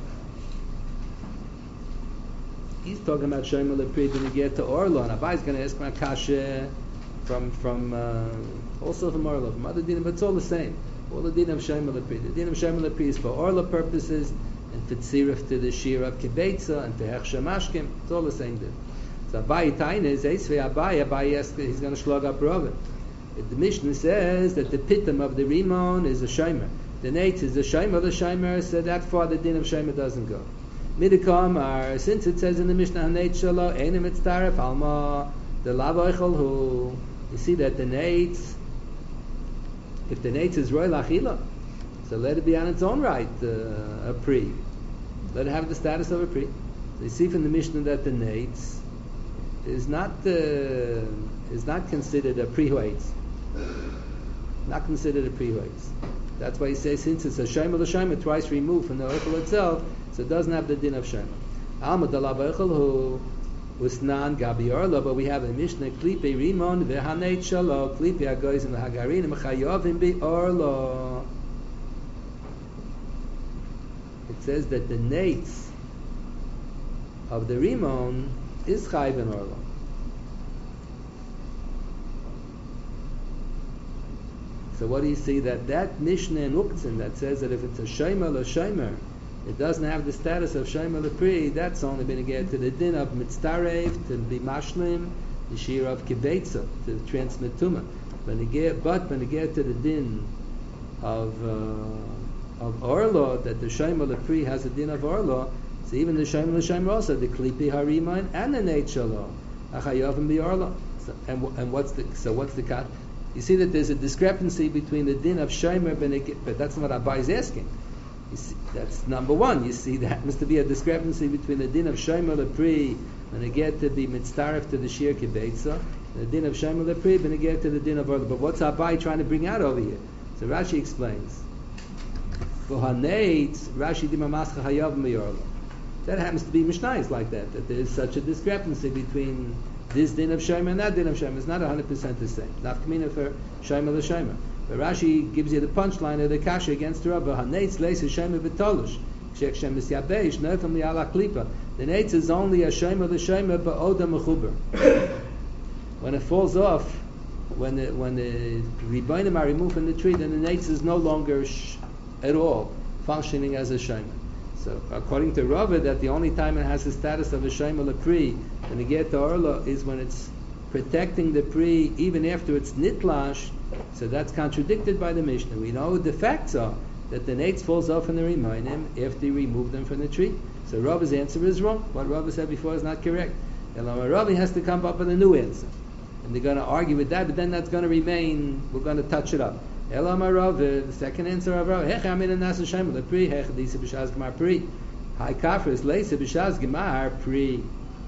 he's talking about Shem Lepri when you get to Orla. And Abai's going to ask my Kasha from also from Orla, from other dinim, but it's all the same. All the din of Shem Lepri. The din of Shem Lepri is for Orla purposes, and for tzirif to the shir of kibetza, and to hechsher mashkim. It's all the same din. So Abai Tainus, Abai asks, he's going to slug up Rava. The Mishnah says that the pitum of the rimon is a shomer. The nates is a shomer. The shomer said that far the din of shomer doesn't go. Midikamar, since it says in the Mishnah, Haneit Shalo, Einem Mitztaref Alma, the Lavoichel Hu, you see that the Nates, if the Nates is Roy Lachila, so let it be on its own right, a Pri. Let it have the status of a Pri. So you see from the Mishnah that the Nates is not considered a Pri-Hoetz. Not considered a Pri-Hoetz. That's why he says, since it's a Shema l'Shema, twice removed from the Oichel itself, so it doesn't have the din of Shema. Alma dalav Oichel hu usnan gabi orla, but we have a Mishnah, Klipe Rimon v'haneit shalo, Klipe hagoyzim v'hagarin, v'chayovim bi orla. It says that the nates of the Rimon is Chai ben Orla. So what do you see? That Mishnah in Uktzin that says that if it's a Shema l'Shemer, it doesn't have the status of Shema l'Pri, that's only going to get to the din of Mitztarev, to be Mashlim, the Shir of Kibetza, to transmit Tumah. But when you get to the din of Orla, that the Shema l'Pri has a din of Orla, so even the Shema l'Shemer also, the Klipi Harimain and the Neit Shalo, Achayovim bi Orla. And what's the cut? You see that there's a discrepancy between the din of Shomer but that's not what Abai is asking. You see, that's number one. You see, there happens to be a discrepancy between the din of Shomer Lepri when they get to be mitzaref to the Shir Kibetza, the din of Shomer Lepri when they get to the din of Orla. But what's Abai trying to bring out over here? So Rashi explains. For Haneit, Rashi Dimamascha Hayav Meyorla. That happens to be Mishnayos like that there is such a discrepancy between this din of Shomer and that din of Shomer. It's not 100% the same. Nafkamina for Shomer l'Shomer. But Rashi gives you the punchline of the kasha against the Rabbah. Haneitz leis Shomer v'tolush. Shek Shem is Yabesh nefam li'ala klipa. The neitz is only a Shomer l'Shomer ba'oda mechuber. When it falls off, when the Rebbeinu are removed from the tree, then the neitz is no longer at all functioning as a Shomer. So according to Rava, that the only time it has the status of a Shomer l'Pri when you get to Orla is when it's protecting the Pri even after it's nitlash. So that's contradicted by the Mishnah. We know the facts are that the nates falls off in the Rimainim after you remove them from the tree. So Rava's answer is wrong. What Rava said before is not correct. Rava has to come up with a new answer. And they're going to argue with that, but then that's going to remain, we're going to touch it up. Elamar Rava, the second answer of Rava, Hech Amin and Nasa Shem, the Pri, Hech Disa B'Shaz Gemar Pri. Hai Kafris, Leisa B'Shaz Gemar Pri.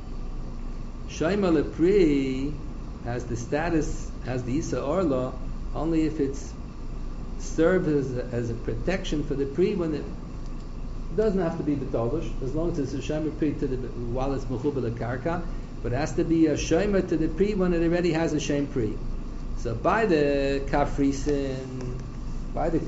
Shema Lepri has the status, has the Isa Orla, only if it's served as a protection for the Pri when it doesn't have to be B'Tolish, as long as it's a Shema Pri to the, while it's Mechubel Karka, but it has to be a Shema to the Pri when it already has a Shem Pri. So by the Kafrisin, by the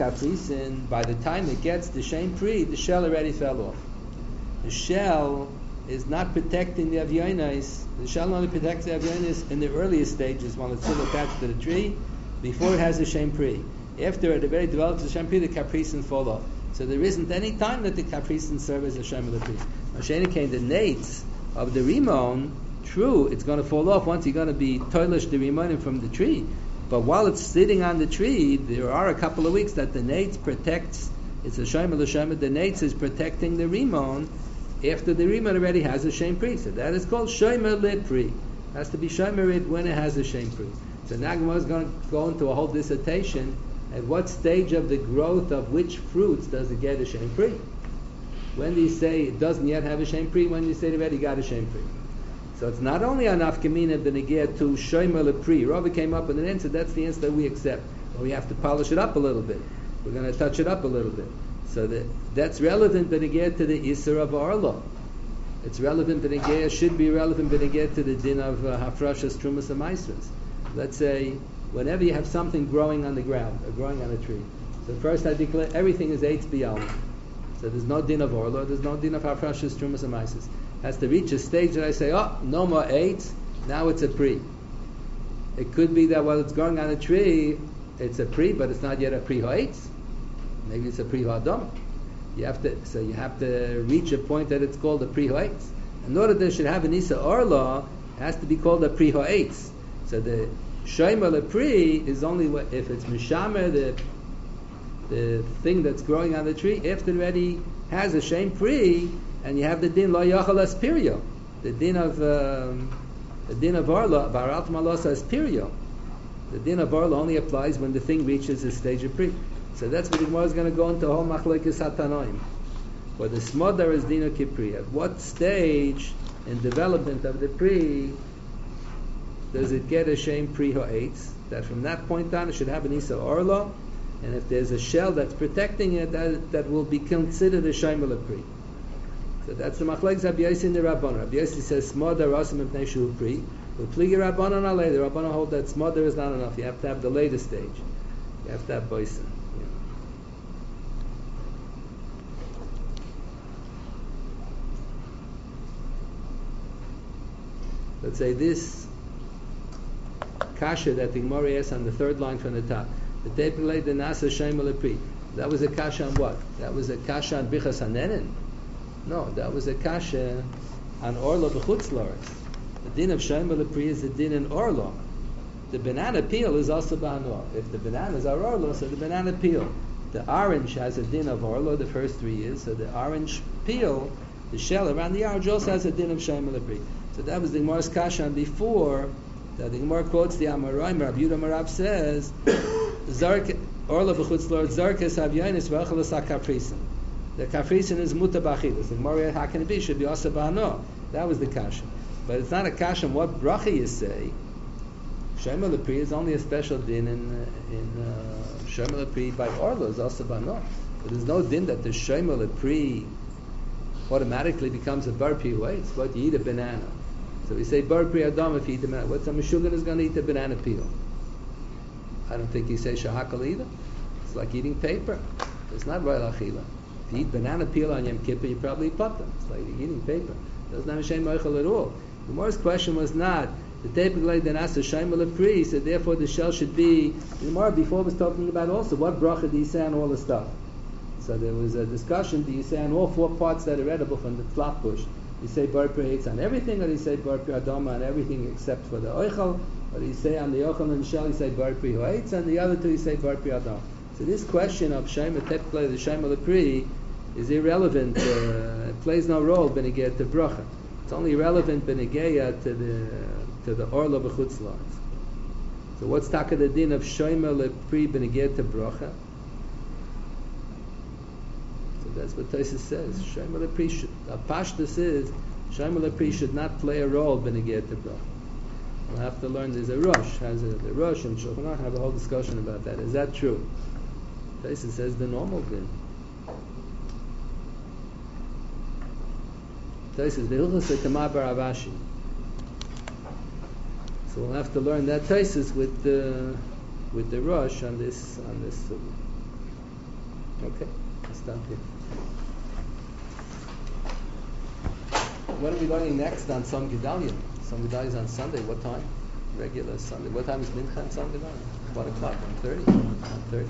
time it gets the Shem Pri, the shell already fell off. The shell is not protecting the avyonis. The shell only protects the avyonis in the earliest stages when it's still attached to the tree, before it has a Shem Pri. After it already develops a Shem Pri, the capricin fall off. So there isn't any time that the capricin serve as a Shem of the Pri. Mashena came the nates of the Rimon. True, it's going to fall off once you're going to be toilish the Rimonim from the tree. But while it's sitting on the tree, there are a couple of weeks that the nates protects. It's a Shem of the Shem. The nates is protecting the Rimon after the Rimon already has a Shem Pri. So that is called Shomer Lepri. It has to be Shomerit when it has a Shem Pri. So Nagma is going to go into a whole dissertation at what stage of the growth of which fruits does it get a Shem Pri. When do you say it doesn't yet have a Shem Pri? When do you say it already got a Shem Pri? So it's not only an afkamina benegir to Shomer Lepri. Rava came up with an answer. That's the answer that we accept. But we have to polish it up a little bit. We're going to touch it up a little bit. So that's relevant benegir to the Isser of Orla. It's relevant benegir, should be relevant benegir to the din of Hafrashas Trumas and Maestras. Let's say whenever you have something growing on the ground or growing on a tree. So first I declare everything is Eitz B'Yalma. So there's no din of Orla, there's no din of Hafrashas Trumas and Maestras. Has to reach a stage that I say, oh, no more Eitz, now it's a Pri. It could be that while it's growing on a tree, it's a Pri, but it's not yet a Pri Ha'etz. Maybe it's a Pri Ha'adam. You have to reach a point that it's called a Pri Ha'etz. In order that it should have an Isa Orla, it has to be called a Pri Ha'etz. So the Shomer Lepri is only if it's Mishamer, the thing that's growing on the tree, if it already has a Shem Pri, and you have the din lo yachal aspirio, the din of Orla, Barat Malosa aspirio. The din of Orla only applies when the thing reaches a stage of pri. So that's what the Gemara is going to go into whole machlekes hatanoim. For the smodar is dino kipri. At what stage in development of the pri does it get a shem pri ha'etz? That from that point on it should have an isa orla, and if there's a shell that's protecting it, that will be considered a shem pri. So that's the machlekes Rabbi Yossi in the Rabbanon. Rabbi Yossi says smodar asim mipnei shu pri. But pligi Rabbanon alei, the Rabbanon hold that smodar is not enough. You have to have the later stage. You have to have boisen. Let's say this kasha that the Gemara asks on the third line from the top. The tepelei the nasa shem pri. That was a kasha on what? That was a kasha on bichas hanenin? No, that was a kasha on orlo b'chutz laretz. The din of shem pri is the din in orlo. The banana peel is also ba'anor. If the bananas are orlo, so the banana peel. The orange has a din of orlo the first 3 years, so the orange peel, the shell around the orange, also has a din of shem pri. So that was the Gemara's kasha before, that the Gemara quotes the Amoraim. Rabbi Yehuda Marav says, Orla v'chutz laretz zarkes havyanis v'achalas ha'kafrisin. The kafrisin is muta b'achilas. The Gemara, how can it be? Should be also ba'ano. That was the kasha. But it's not a kasha on what bracha you say. Shema Lepri is only a special din in Shema Lepri by Orla is also ba'ano. But there's no din that the Shema Lepri automatically becomes a bar pri way. It's what you eat a banana. So we say bar pri adam if you eat a banana. What's a meshugan is going to eat a banana peel? I don't think you say shahakal either. It's like eating paper. It's not royal achila. If you eat banana peel on Yom Kippur, you probably eat patam. It's like eating paper. It doesn't have a shem moichel at all. The Gemara's question was not the typically the nasa shem lepri, so therefore the shell should be. The Gemara before was talking about also what bracha do you say on all the stuff. So there was a discussion, do you say on all 4 parts that are edible from the flat bush, you say bar pri eitz on everything, or do you say bar pri adama on everything except for the oichel, or do you say on the oichel and the shell, you say bar pri eitz, and the other 2 you say bar pri adama. So this question of shema tepklei, the shema lepri, is irrelevant, it plays no role beneged to bracha. It's only relevant benegeya to the orla b'chutz laretz. So what's taka the din of shema lepri beneged to bracha? That's what Tosfos says. Shema Lepri should, Pashtus is, Shema Lepri should not play a role beneged to bracha. We'll have to learn, there's a Rosh, the Rosh and Shulchan Aruch have a whole discussion about that. Is that true? Tosfos says the normal din. Tosfos, the Hilchos Tamar bar Avashi. So we'll have to learn that Tosfos with the Rosh on this. Okay, I'll stop here. What are we learning next on Som Gedalia? Som Gedalia is on Sunday. What time? Regular Sunday. What time is Mincha on Som Gedalia? 1 o'clock. 1:30. 1:30.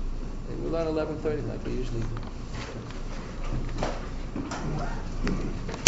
We'll learn 11:30 like we usually do.